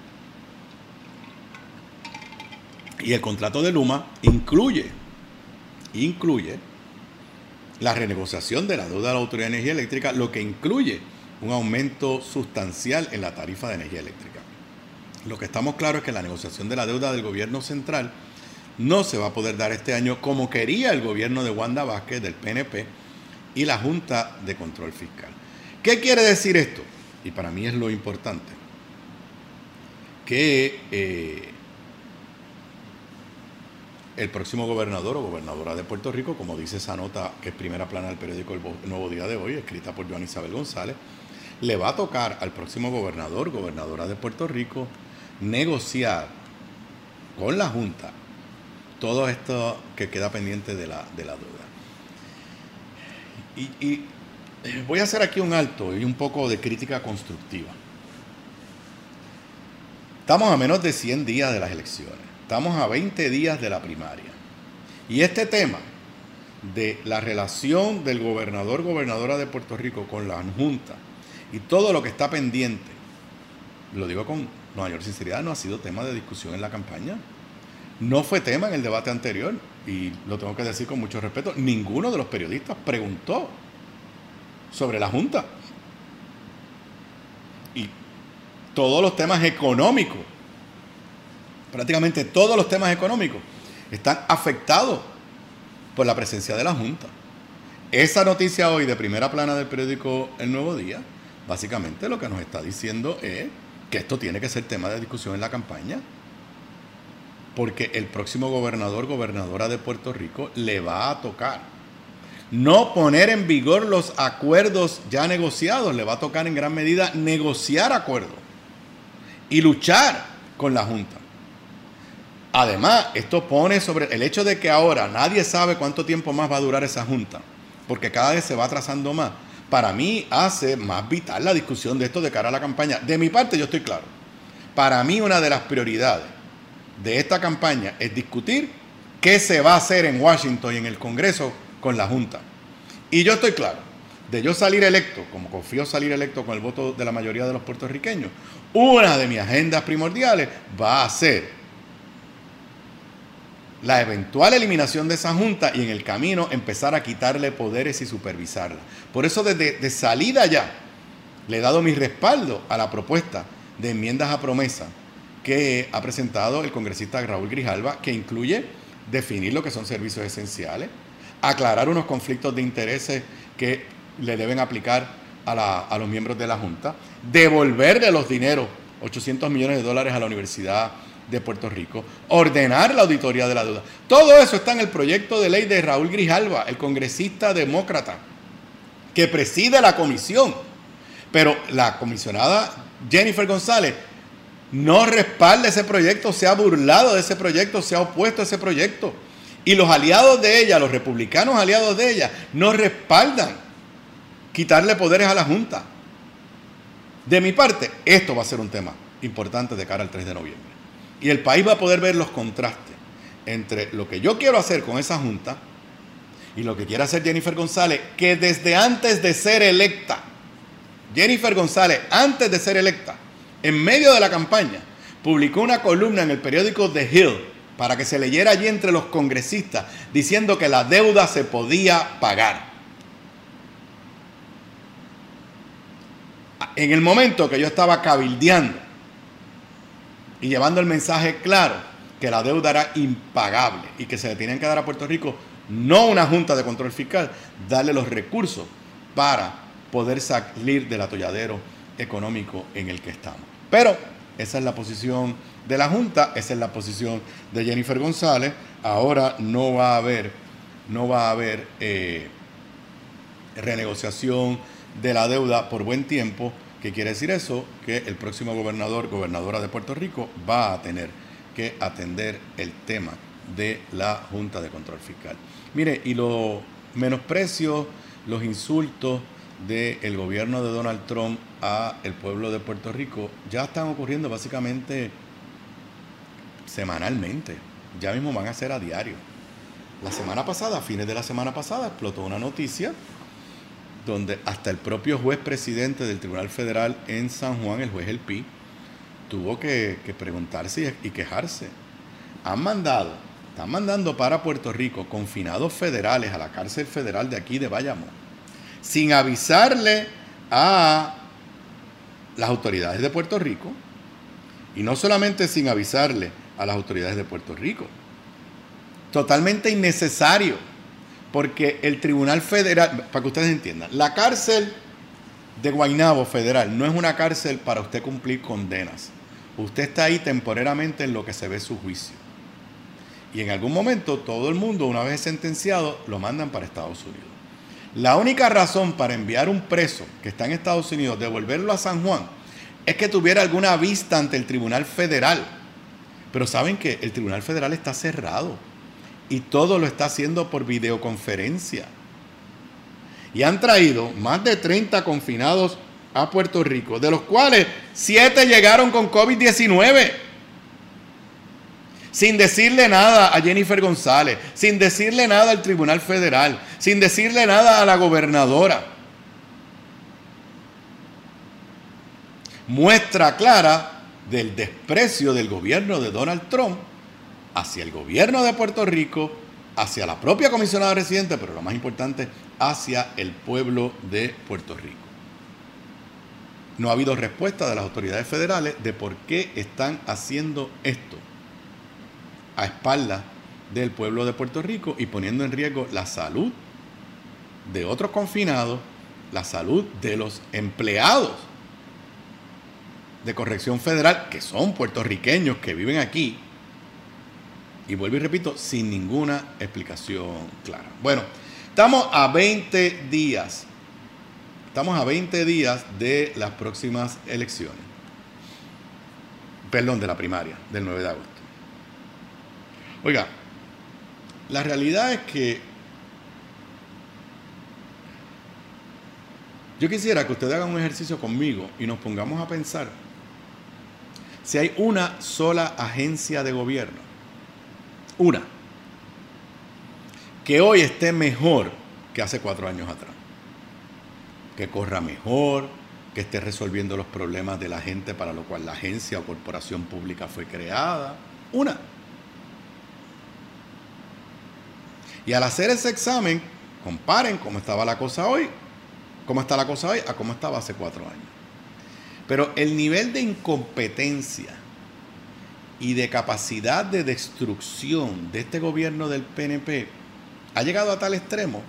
Speaker 2: Y el contrato de Luma incluye, incluye la renegociación de la deuda de la Autoridad de Energía Eléctrica, lo que incluye un aumento sustancial en la tarifa de energía eléctrica. Lo que estamos claros es que la negociación de la deuda del gobierno central no se va a poder dar este año como quería el gobierno de Wanda Vázquez, del P N P, y la Junta de Control Fiscal. ¿Qué quiere decir esto? Y para mí es lo importante. Que eh, el próximo gobernador o gobernadora de Puerto Rico, como dice esa nota que es primera plana del periódico El Nuevo Día de hoy, escrita por Joana Isabel González, le va a tocar al próximo gobernador, gobernadora de Puerto Rico, negociar con la Junta todo esto que queda pendiente de la, de la deuda. Y, y voy a hacer aquí un alto y un poco de crítica constructiva. Estamos a menos de cien días de las elecciones. Estamos a veinte días de la primaria. Y este tema de la relación del gobernador, gobernadora de Puerto Rico con la Junta y todo lo que está pendiente, lo digo con la mayor sinceridad, no ha sido tema de discusión en la campaña. No fue tema en el debate anterior. Y lo tengo que decir con mucho respeto. Ninguno de los periodistas preguntó sobre la Junta. Y todos los temas económicos, prácticamente todos los temas económicos, están afectados por la presencia de la Junta. Esa noticia hoy de primera plana del periódico El Nuevo Día, básicamente lo que nos está diciendo es que esto tiene que ser tema de discusión en la campaña, porque el próximo gobernador, gobernadora de Puerto Rico, le va a tocar no poner en vigor los acuerdos ya negociados, le va a tocar en gran medida negociar acuerdos y luchar con la Junta. Además, esto pone sobre el hecho de que ahora nadie sabe cuánto tiempo más va a durar esa Junta, porque cada vez se va atrasando más. Para mí hace más vital la discusión de esto de cara a la campaña. De mi parte yo estoy claro. Para mí una de las prioridades de esta campaña es discutir qué se va a hacer en Washington y en el Congreso con la Junta. Y yo estoy claro, de yo salir electo, como confío salir electo con el voto de la mayoría de los puertorriqueños, una de mis agendas primordiales va a ser la eventual eliminación de esa Junta y en el camino empezar a quitarle poderes y supervisarla. Por eso desde de salida ya le he dado mi respaldo a la propuesta de enmiendas a promesa que ha presentado el congresista Raúl Grijalva, que incluye definir lo que son servicios esenciales, aclarar unos conflictos de intereses que le deben aplicar a, la, a los miembros de la Junta, devolverle los dineros, ochocientos millones de dólares a la Universidad de Puerto Rico, ordenar la auditoría de la deuda. Todo eso está en el proyecto de ley de Raúl Grijalva, el congresista demócrata, que preside la comisión. Pero la comisionada Jennifer González no respalda ese proyecto, se ha burlado de ese proyecto, se ha opuesto a ese proyecto. Y los aliados de ella, los republicanos aliados de ella, no respaldan quitarle poderes a la Junta. De mi parte, esto va a ser un tema importante de cara al tres de noviembre. Y el país va a poder ver los contrastes entre lo que yo quiero hacer con esa Junta y lo que quiere hacer Jennifer González, que desde antes de ser electa, Jennifer González, antes de ser electa, en medio de la campaña, publicó una columna en el periódico The Hill para que se leyera allí entre los congresistas, diciendo que la deuda se podía pagar. En el momento que yo estaba cabildeando y llevando el mensaje claro que la deuda era impagable y que se le tenían que dar a Puerto Rico, no una Junta de Control Fiscal, darle los recursos para poder salir del atolladero económico en el que estamos. Pero esa es la posición de la Junta, esa es la posición de Jennifer González. Ahora no va a haber, no va a haber eh, renegociación de la deuda por buen tiempo. ¿Qué quiere decir eso? Que el próximo gobernador, gobernadora de Puerto Rico va a tener que atender el tema de la Junta de Control Fiscal. Mire, y los menosprecios, los insultos del gobierno de Donald Trump a el pueblo de Puerto Rico ya están ocurriendo básicamente semanalmente. Ya mismo van a ser a diario. La semana pasada, a fines de la semana pasada, explotó una noticia donde hasta el propio juez presidente del Tribunal Federal en San Juan, el juez El Pi, tuvo que, que preguntarse y, y quejarse. Han mandado, están mandando para Puerto Rico confinados federales a la cárcel federal de aquí de Bayamón, sin avisarle a las autoridades de Puerto Rico, y no solamente sin avisarle a las autoridades de Puerto Rico, totalmente innecesario, porque el Tribunal Federal, para que ustedes entiendan, la cárcel de Guaynabo Federal no es una cárcel para usted cumplir condenas. Usted está ahí temporariamente en lo que se ve su juicio. Y en algún momento todo el mundo, una vez sentenciado, lo mandan para Estados Unidos. La única razón para enviar un preso que está en Estados Unidos, devolverlo a San Juan, es que tuviera alguna vista ante el Tribunal Federal. Pero saben que el Tribunal Federal está cerrado y todo lo está haciendo por videoconferencia. Y han traído más de treinta confinados a Puerto Rico, de los cuales siete llegaron con COVID diecinueve. Sin decirle nada a Jennifer González, sin decirle nada al Tribunal Federal, sin decirle nada a la gobernadora. Muestra clara del desprecio del gobierno de Donald Trump hacia el gobierno de Puerto Rico, hacia la propia comisionada residente, pero lo más importante, hacia el pueblo de Puerto Rico. No ha habido respuesta de las autoridades federales de por qué están haciendo esto a espaldas del pueblo de Puerto Rico y poniendo en riesgo la salud de otros confinados, la salud de los empleados de corrección federal, que son puertorriqueños que viven aquí, y vuelvo y repito, sin ninguna explicación clara. Bueno, estamos a veinte días, estamos a veinte días de las próximas elecciones, perdón, de la primaria, del nueve de agosto. Oiga, la realidad es que yo quisiera que ustedes hagan un ejercicio conmigo y nos pongamos a pensar si hay una sola agencia de gobierno, una, que hoy esté mejor que hace cuatro años atrás, que corra mejor, que esté resolviendo los problemas de la gente para lo cual la agencia o corporación pública fue creada, una. Y al hacer ese examen, comparen cómo estaba la cosa hoy, cómo está la cosa hoy a cómo estaba hace cuatro años. Pero el nivel de incompetencia y de capacidad de destrucción de este gobierno del P N P ha llegado a tal extremo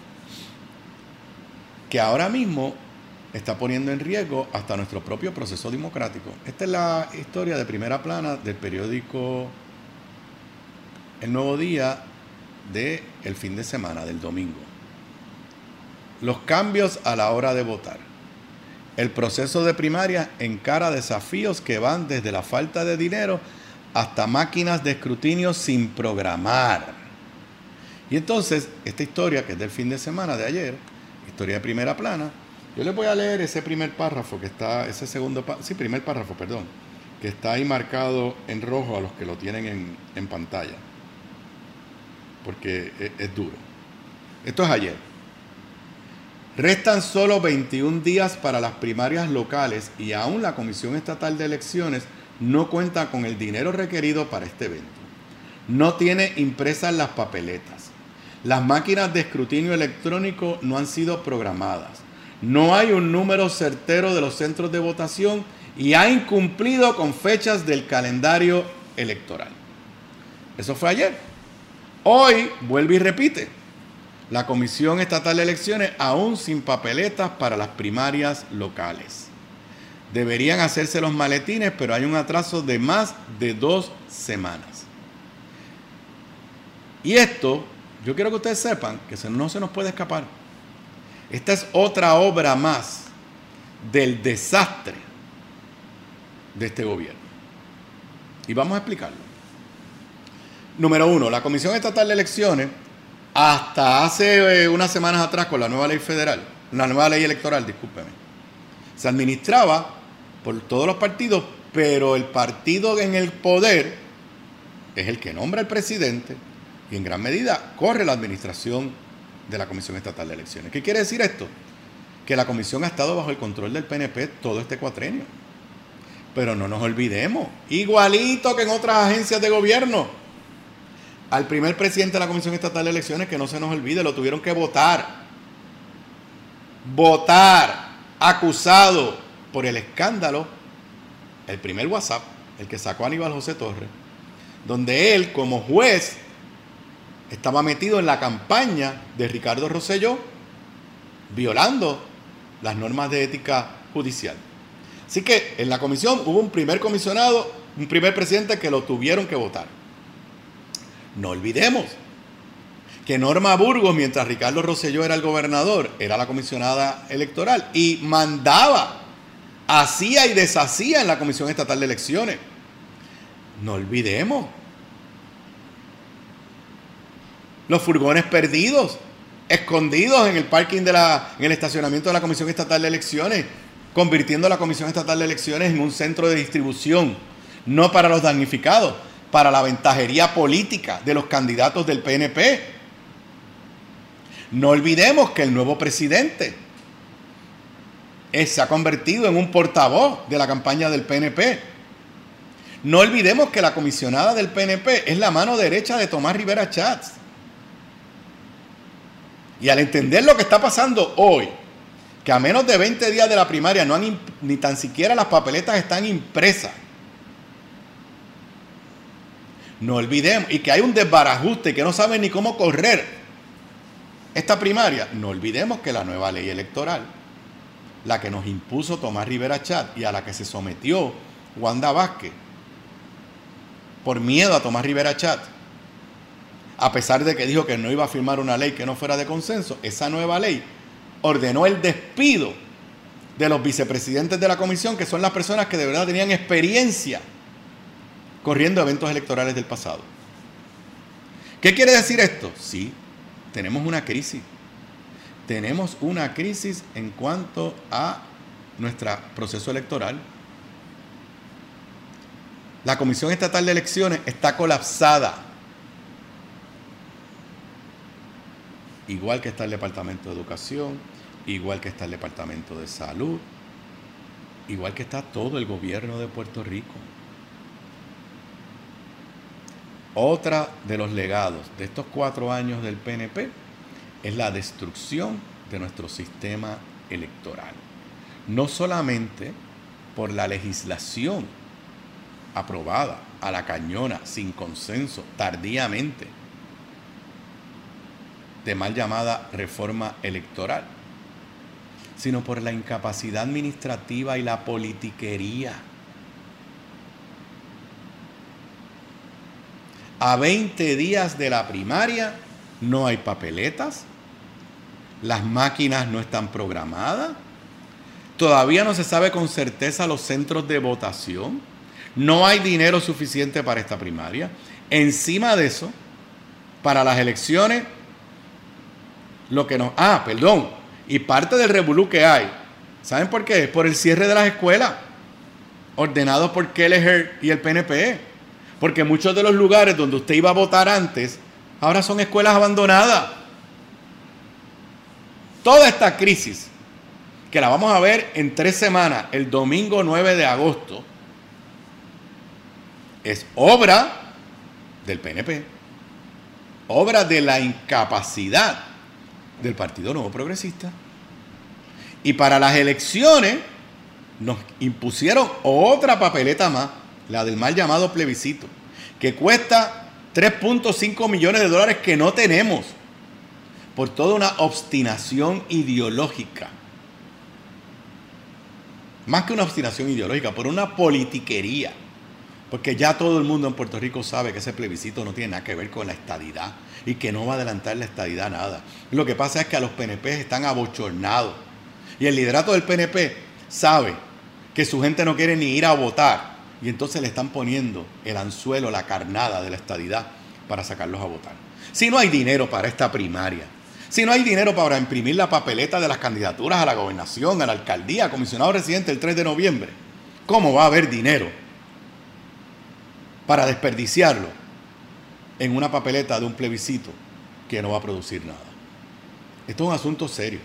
Speaker 2: que ahora mismo está poniendo en riesgo hasta nuestro propio proceso democrático. Esta es la historia de primera plana del periódico El Nuevo Día del fin de semana, del domingo. Los cambios a la hora de votar. El proceso de primaria encara desafíos que van desde la falta de dinero hasta máquinas de escrutinio sin programar. Y entonces, esta historia, que es del fin de semana de ayer, historia de primera plana, yo les voy a leer ese primer párrafo que está, ese segundo, sí, primer párrafo, perdón, que está ahí marcado en rojo a los que lo tienen en, en pantalla, porque es, es duro. Esto es ayer. Restan solo veintiún días para las primarias locales y aún la Comisión Estatal de Elecciones no cuenta con el dinero requerido para este evento. No tiene impresas las papeletas. Las máquinas de escrutinio electrónico no han sido programadas. No hay un número certero de los centros de votación y ha incumplido con fechas del calendario electoral. Eso fue ayer. Hoy vuelve y repite. La Comisión Estatal de Elecciones aún sin papeletas para las primarias locales. Deberían hacerse los maletines, pero hay un atraso de más de dos semanas. Y esto, yo quiero que ustedes sepan que no se nos puede escapar. Esta es otra obra más del desastre de este gobierno. Y vamos a explicarlo. Número uno, la Comisión Estatal de Elecciones, hasta hace eh, unas semanas atrás con la nueva ley federal, la nueva ley electoral, discúlpeme, se administraba por todos los partidos, pero el partido en el poder es el que nombra al presidente y en gran medida corre la administración de la Comisión Estatal de Elecciones. ¿Qué quiere decir esto? Que la comisión ha estado bajo el control del P N P todo este cuatrenio. Pero no nos olvidemos, igualito que en otras agencias de gobierno, al primer presidente de la Comisión Estatal de Elecciones, que no se nos olvide, lo tuvieron que votar. Votar, acusado por el escándalo, el primer WhatsApp, el que sacó Aníbal José Torres, donde él, como juez, estaba metido en la campaña de Ricardo Rosselló, violando las normas de ética judicial. Así que en la comisión hubo un primer comisionado, un primer presidente que lo tuvieron que votar. No olvidemos que Norma Burgos, mientras Ricardo Rosselló era el gobernador, era la comisionada electoral y mandaba, hacía y deshacía en la Comisión Estatal de Elecciones. No olvidemos los furgones perdidos, escondidos en el parking de la, en el estacionamiento de la Comisión Estatal de Elecciones, convirtiendo la Comisión Estatal de Elecciones en un centro de distribución, no para los damnificados, para la ventajería política de los candidatos del P N P. No olvidemos que el nuevo presidente se ha convertido en un portavoz de la campaña del P N P. No olvidemos que la comisionada del P N P es la mano derecha de Tomás Rivera Schatz. Y al entender lo que está pasando hoy, que a menos de veinte días de la primaria no han ni tan siquiera las papeletas están impresas, no olvidemos, y que hay un desbarajuste, que no saben ni cómo correr esta primaria, no olvidemos que la nueva ley electoral, la que nos impuso Tomás Rivera Schatz y a la que se sometió Wanda Vázquez, por miedo a Tomás Rivera Schatz, a pesar de que dijo que no iba a firmar una ley que no fuera de consenso, esa nueva ley ordenó el despido de los vicepresidentes de la comisión, que son las personas que de verdad tenían experiencia corriendo eventos electorales del pasado. ¿Qué quiere decir esto? Sí, tenemos una crisis. Tenemos una crisis en cuanto a nuestro proceso electoral. La Comisión Estatal de Elecciones está colapsada. Igual que está el Departamento de Educación, igual que está el Departamento de Salud, igual que está todo el gobierno de Puerto Rico. Otra de los legados de estos cuatro años del P N P es la destrucción de nuestro sistema electoral. No solamente por la legislación aprobada a la cañona, sin consenso, tardíamente, de mal llamada reforma electoral, sino por la incapacidad administrativa y la politiquería. A veinte días de la primaria no hay papeletas, las máquinas no están programadas, todavía no se sabe con certeza los centros de votación, no hay dinero suficiente para esta primaria. Encima de eso, para las elecciones, lo que nos... Ah, perdón, y parte del revolú que hay, ¿saben por qué? Por el cierre de las escuelas, ordenados por Kelleher y el P N P. Porque muchos de los lugares donde usted iba a votar antes, ahora son escuelas abandonadas. Toda esta crisis, que la vamos a ver en tres semanas, el domingo nueve de agosto, es obra del P N P, obra de la incapacidad del Partido Nuevo Progresista. Y para las elecciones nos impusieron otra papeleta más, la del mal llamado plebiscito, que cuesta tres punto cinco millones de dólares que no tenemos, por toda una obstinación ideológica. Más que una obstinación ideológica, por una politiquería. Porque ya todo el mundo en Puerto Rico sabe que ese plebiscito no tiene nada que ver con la estadidad y que no va a adelantar la estadidad nada. Lo que pasa es que a los P N P están abochornados. Y el liderato del P N P sabe que su gente no quiere ni ir a votar. Y entonces le están poniendo el anzuelo, la carnada de la estadidad para sacarlos a votar. Si no hay dinero para esta primaria, si no hay dinero para imprimir la papeleta de las candidaturas a la gobernación, a la alcaldía, a comisionado residente el tres de noviembre, ¿cómo va a haber dinero para desperdiciarlo en una papeleta de un plebiscito que no va a producir nada? Esto es un asunto serio.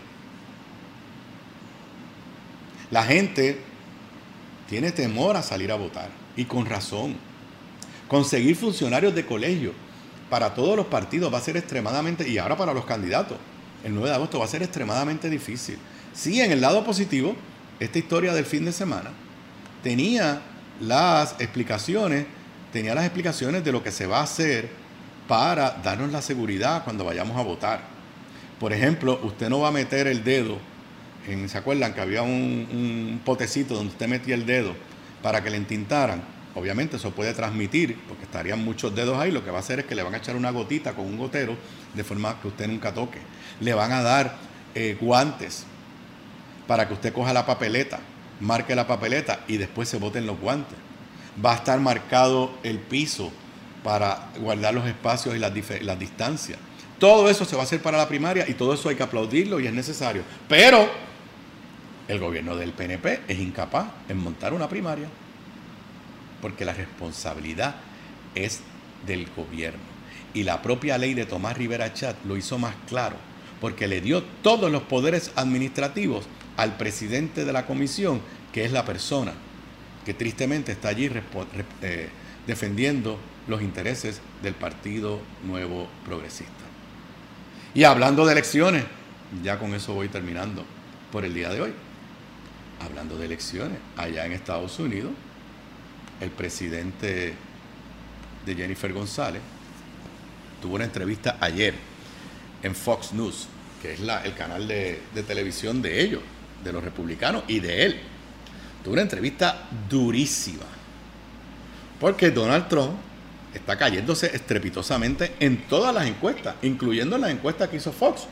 Speaker 2: La gente tiene temor a salir a votar, y con razón. Conseguir funcionarios de colegio para todos los partidos va a ser extremadamente, y ahora para los candidatos, el nueve de agosto va a ser extremadamente difícil. Sí, en el lado positivo, esta historia del fin de semana tenía las explicaciones, tenía las explicaciones de lo que se va a hacer para darnos la seguridad cuando vayamos a votar. Por ejemplo, usted no va a meter el dedo, en, ¿se acuerdan que había un, un potecito donde usted metía el dedo para que le entintaran? obviamente eso puede transmitir, porque estarían muchos dedos ahí, lo que va a hacer es que le van a echar una gotita con un gotero, de forma que usted nunca toque. Le van a dar eh, guantes para que usted coja la papeleta, marque la papeleta y después se boten los guantes. Va a estar marcado el piso para guardar los espacios y las, las distancias. Todo eso se va a hacer para la primaria y todo eso hay que aplaudirlo y es necesario. Pero el gobierno del P N P es incapaz en montar una primaria, porque la responsabilidad es del gobierno. Y la propia ley de Tomás Rivera Chat lo hizo más claro, porque le dio todos los poderes administrativos al presidente de la comisión, que es la persona que tristemente está allí eh, defendiendo los intereses del Partido Nuevo Progresista. Y hablando de elecciones, ya con eso voy terminando por el día de hoy. Hablando de elecciones, allá en Estados Unidos, el presidente de Jennifer González tuvo una entrevista ayer en Fox News, que es la, el canal de, de televisión de ellos, de los republicanos y de él. Tuvo una entrevista durísima, porque Donald Trump está cayéndose estrepitosamente en todas las encuestas, incluyendo en las encuestas que hizo Fox.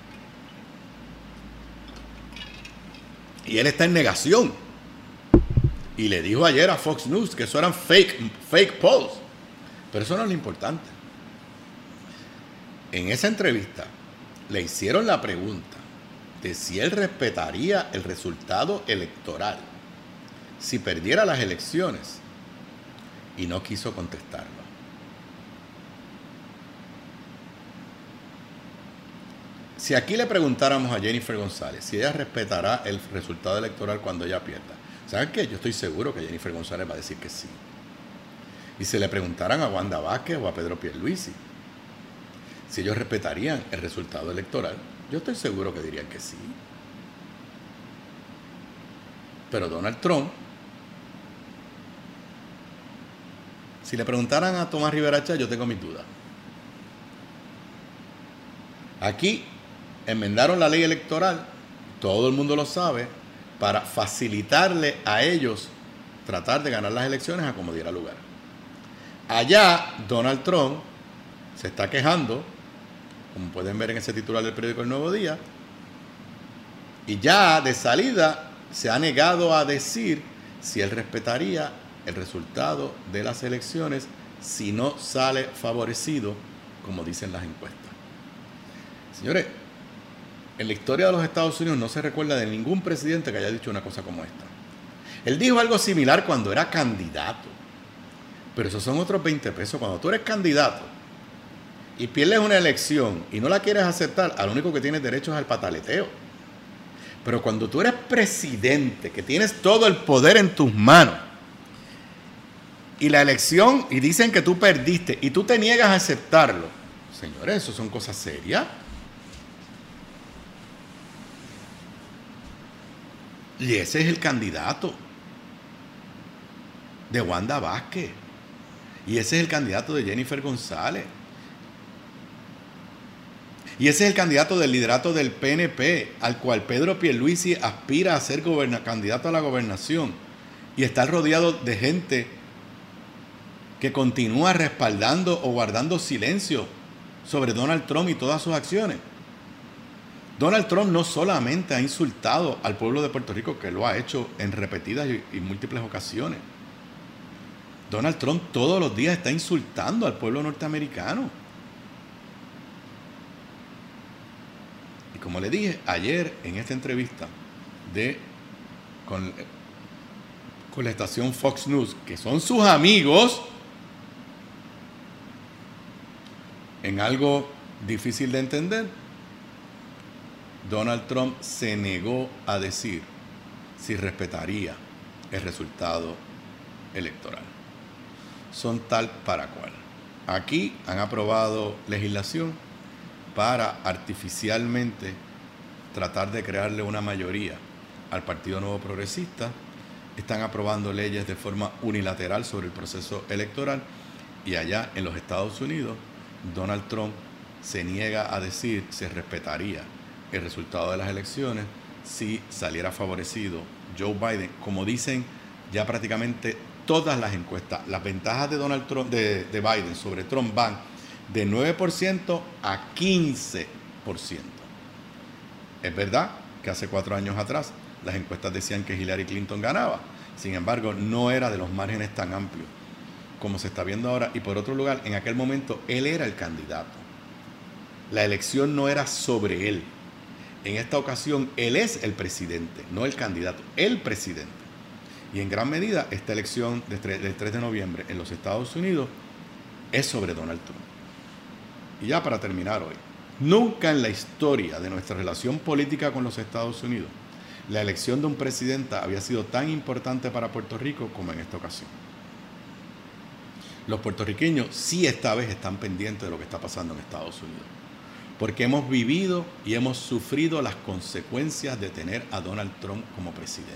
Speaker 2: Y él está en negación. Y le dijo ayer a Fox News que eso eran fake, fake polls. Pero eso no es lo importante. En esa entrevista le hicieron la pregunta de si él respetaría el resultado electoral si perdiera las elecciones, y no quiso contestarlo. Si aquí le preguntáramos a Jennifer González si ella respetará el resultado electoral cuando ella pierda, ¿saben qué? Yo estoy seguro que Jennifer González va a decir que sí. Y si le preguntaran a Wanda Vázquez o a Pedro Pierluisi si ellos respetarían el resultado electoral, yo estoy seguro que dirían que sí. Pero Donald Trump, si le preguntaran a Tomás Rivera Chat, yo tengo mis dudas. Aquí enmendaron la ley electoral, todo el mundo lo sabe, para facilitarle a ellos tratar de ganar las elecciones a como diera lugar. Allá, Donald Trump se está quejando, como pueden ver en ese titular del periódico El Nuevo Día, y ya de salida se ha negado a decir si él respetaría el resultado de las elecciones si no sale favorecido, como dicen las encuestas. Señores, en la historia de los Estados Unidos no se recuerda de ningún presidente que haya dicho una cosa como esta. Él dijo algo similar cuando era candidato, pero esos son otros veinte pesos. Cuando tú eres candidato y pierdes una elección y no la quieres aceptar, al único que tienes derecho es al pataleteo. Pero cuando tú eres presidente, que tienes todo el poder en tus manos, y la elección, y dicen que tú perdiste, y tú te niegas a aceptarlo, señores, eso son cosas serias. Y ese es el candidato de Wanda Vázquez. Y ese es el candidato de Jennifer González. Y ese es el candidato del liderato del P N P, al cual Pedro Pierluisi aspira a ser goberna, candidato a la gobernación. Y está rodeado de gente que continúa respaldando o guardando silencio sobre Donald Trump y todas sus acciones. Donald Trump no solamente ha insultado al pueblo de Puerto Rico, que lo ha hecho en repetidas y, y múltiples ocasiones. Donald Trump todos los días está insultando al pueblo norteamericano. Y como le dije ayer en esta entrevista de con, con la estación Fox News, que son sus amigos, en algo difícil de entender, Donald Trump se negó a decir si respetaría el resultado electoral. Son tal para cual. Aquí han aprobado legislación para artificialmente tratar de crearle una mayoría al Partido Nuevo Progresista. Están aprobando leyes de forma unilateral sobre el proceso electoral, y allá en los Estados Unidos Donald Trump se niega a decir si respetaría el resultado de las elecciones si saliera favorecido Joe Biden. Como dicen ya prácticamente todas las encuestas, las ventajas de Donald Trump, de, de Biden sobre Trump van de nueve por ciento a quince por ciento. Es verdad que hace cuatro años atrás las encuestas decían que Hillary Clinton ganaba. Sin embargo, no era de los márgenes tan amplios como se está viendo ahora. Y por otro lugar, en aquel momento él era el candidato. La elección no era sobre él. En esta ocasión, él es el presidente, no el candidato, el presidente. Y en gran medida, esta elección del tres de noviembre en los Estados Unidos es sobre Donald Trump. Y ya para terminar hoy, nunca en la historia de nuestra relación política con los Estados Unidos, la elección de un presidente había sido tan importante para Puerto Rico como en esta ocasión. Los puertorriqueños sí esta vez están pendientes de lo que está pasando en Estados Unidos, porque hemos vivido y hemos sufrido las consecuencias de tener a Donald Trump como presidente.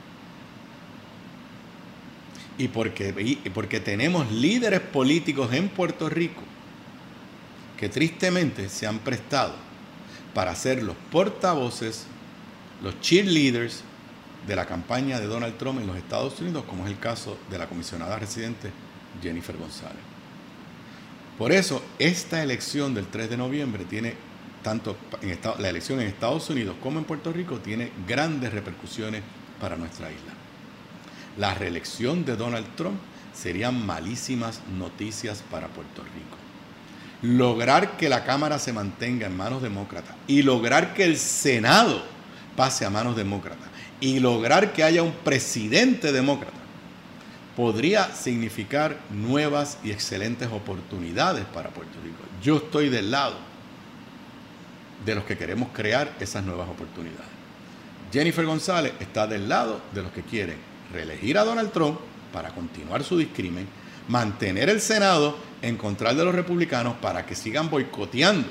Speaker 2: Y porque, y porque tenemos líderes políticos en Puerto Rico que tristemente se han prestado para ser los portavoces, los cheerleaders de la campaña de Donald Trump en los Estados Unidos, como es el caso de la comisionada residente Jennifer González. Por eso, esta elección del tres de noviembre tiene, tanto en Estados, la elección en Estados Unidos como en Puerto Rico, tiene grandes repercusiones para nuestra isla. La reelección de Donald Trump serían malísimas noticias para Puerto Rico. Lograr que la Cámara se mantenga en manos demócratas y lograr que el Senado pase a manos demócratas y lograr que haya un presidente demócrata podría significar nuevas y excelentes oportunidades para Puerto Rico. Yo estoy del lado de los que queremos crear esas nuevas oportunidades. Jennifer González está del lado de los que quieren reelegir a Donald Trump para continuar su discrimen, mantener el Senado en contra de los republicanos para que sigan boicoteando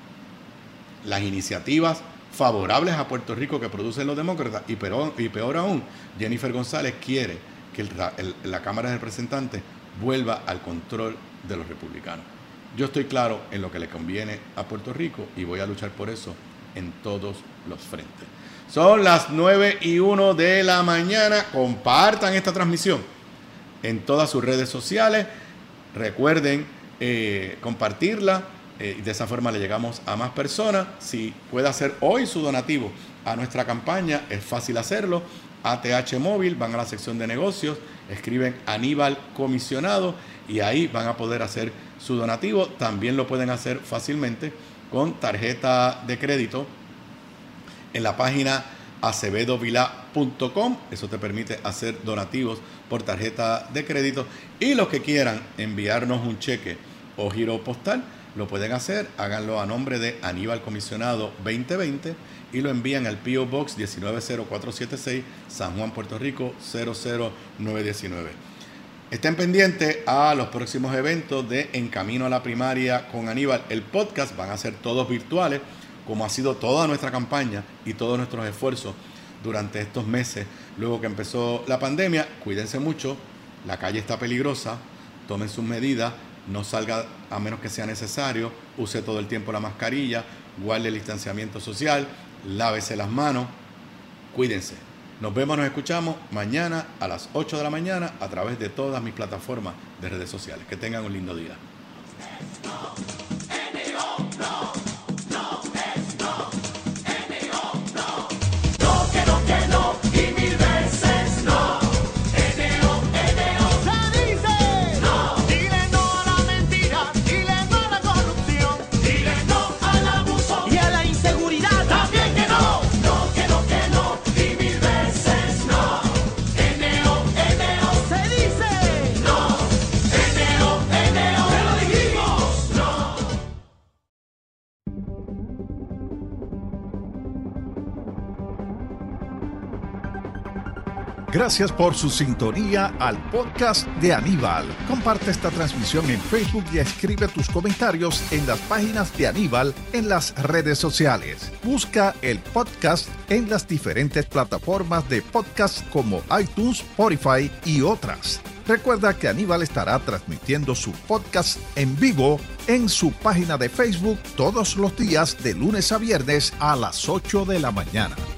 Speaker 2: las iniciativas favorables a Puerto Rico que producen los demócratas, y peor, y peor aún, Jennifer González quiere que el, el, la Cámara de Representantes vuelva al control de los republicanos. Yo estoy claro en lo que le conviene a Puerto Rico y voy a luchar por eso en todos los frentes. Son las nueve y uno de la mañana. Compartan esta transmisión en todas sus redes sociales. Recuerden eh, compartirla. Eh, de esa forma le llegamos a más personas. Si puede hacer hoy su donativo a nuestra campaña, es fácil hacerlo. A T H Móvil, van a la sección de negocios, escriben Aníbal Comisionado y ahí van a poder hacer su donativo. También lo pueden hacer fácilmente con tarjeta de crédito en la página acevedo vilá punto com. Eso te permite hacer donativos por tarjeta de crédito. Y los que quieran enviarnos un cheque o giro postal, lo pueden hacer. Háganlo a nombre de Aníbal Comisionado veinte veinte y lo envían al P O Box diecinueve cero cuatro siete seis, San Juan, Puerto Rico cero cero nueve uno nueve. Estén pendientes a los próximos eventos de En Camino a la Primaria con Aníbal. El podcast van a ser todos virtuales, como ha sido toda nuestra campaña y todos nuestros esfuerzos durante estos meses luego que empezó la pandemia. Cuídense mucho, la calle está peligrosa, tomen sus medidas, no salga a menos que sea necesario, use todo el tiempo la mascarilla, guarde el distanciamiento social, lávese las manos, cuídense. Nos vemos, nos escuchamos mañana a las ocho de la mañana a través de todas mis plataformas de redes sociales. Que tengan un lindo día.
Speaker 1: Gracias por su sintonía al podcast de Aníbal. Comparte esta transmisión en Facebook y escribe tus comentarios en las páginas de Aníbal en las redes sociales. Busca el podcast en las diferentes plataformas de podcast como iTunes, Spotify y otras. Recuerda que Aníbal estará transmitiendo su podcast en vivo en su página de Facebook todos los días de lunes a viernes a las ocho de la mañana.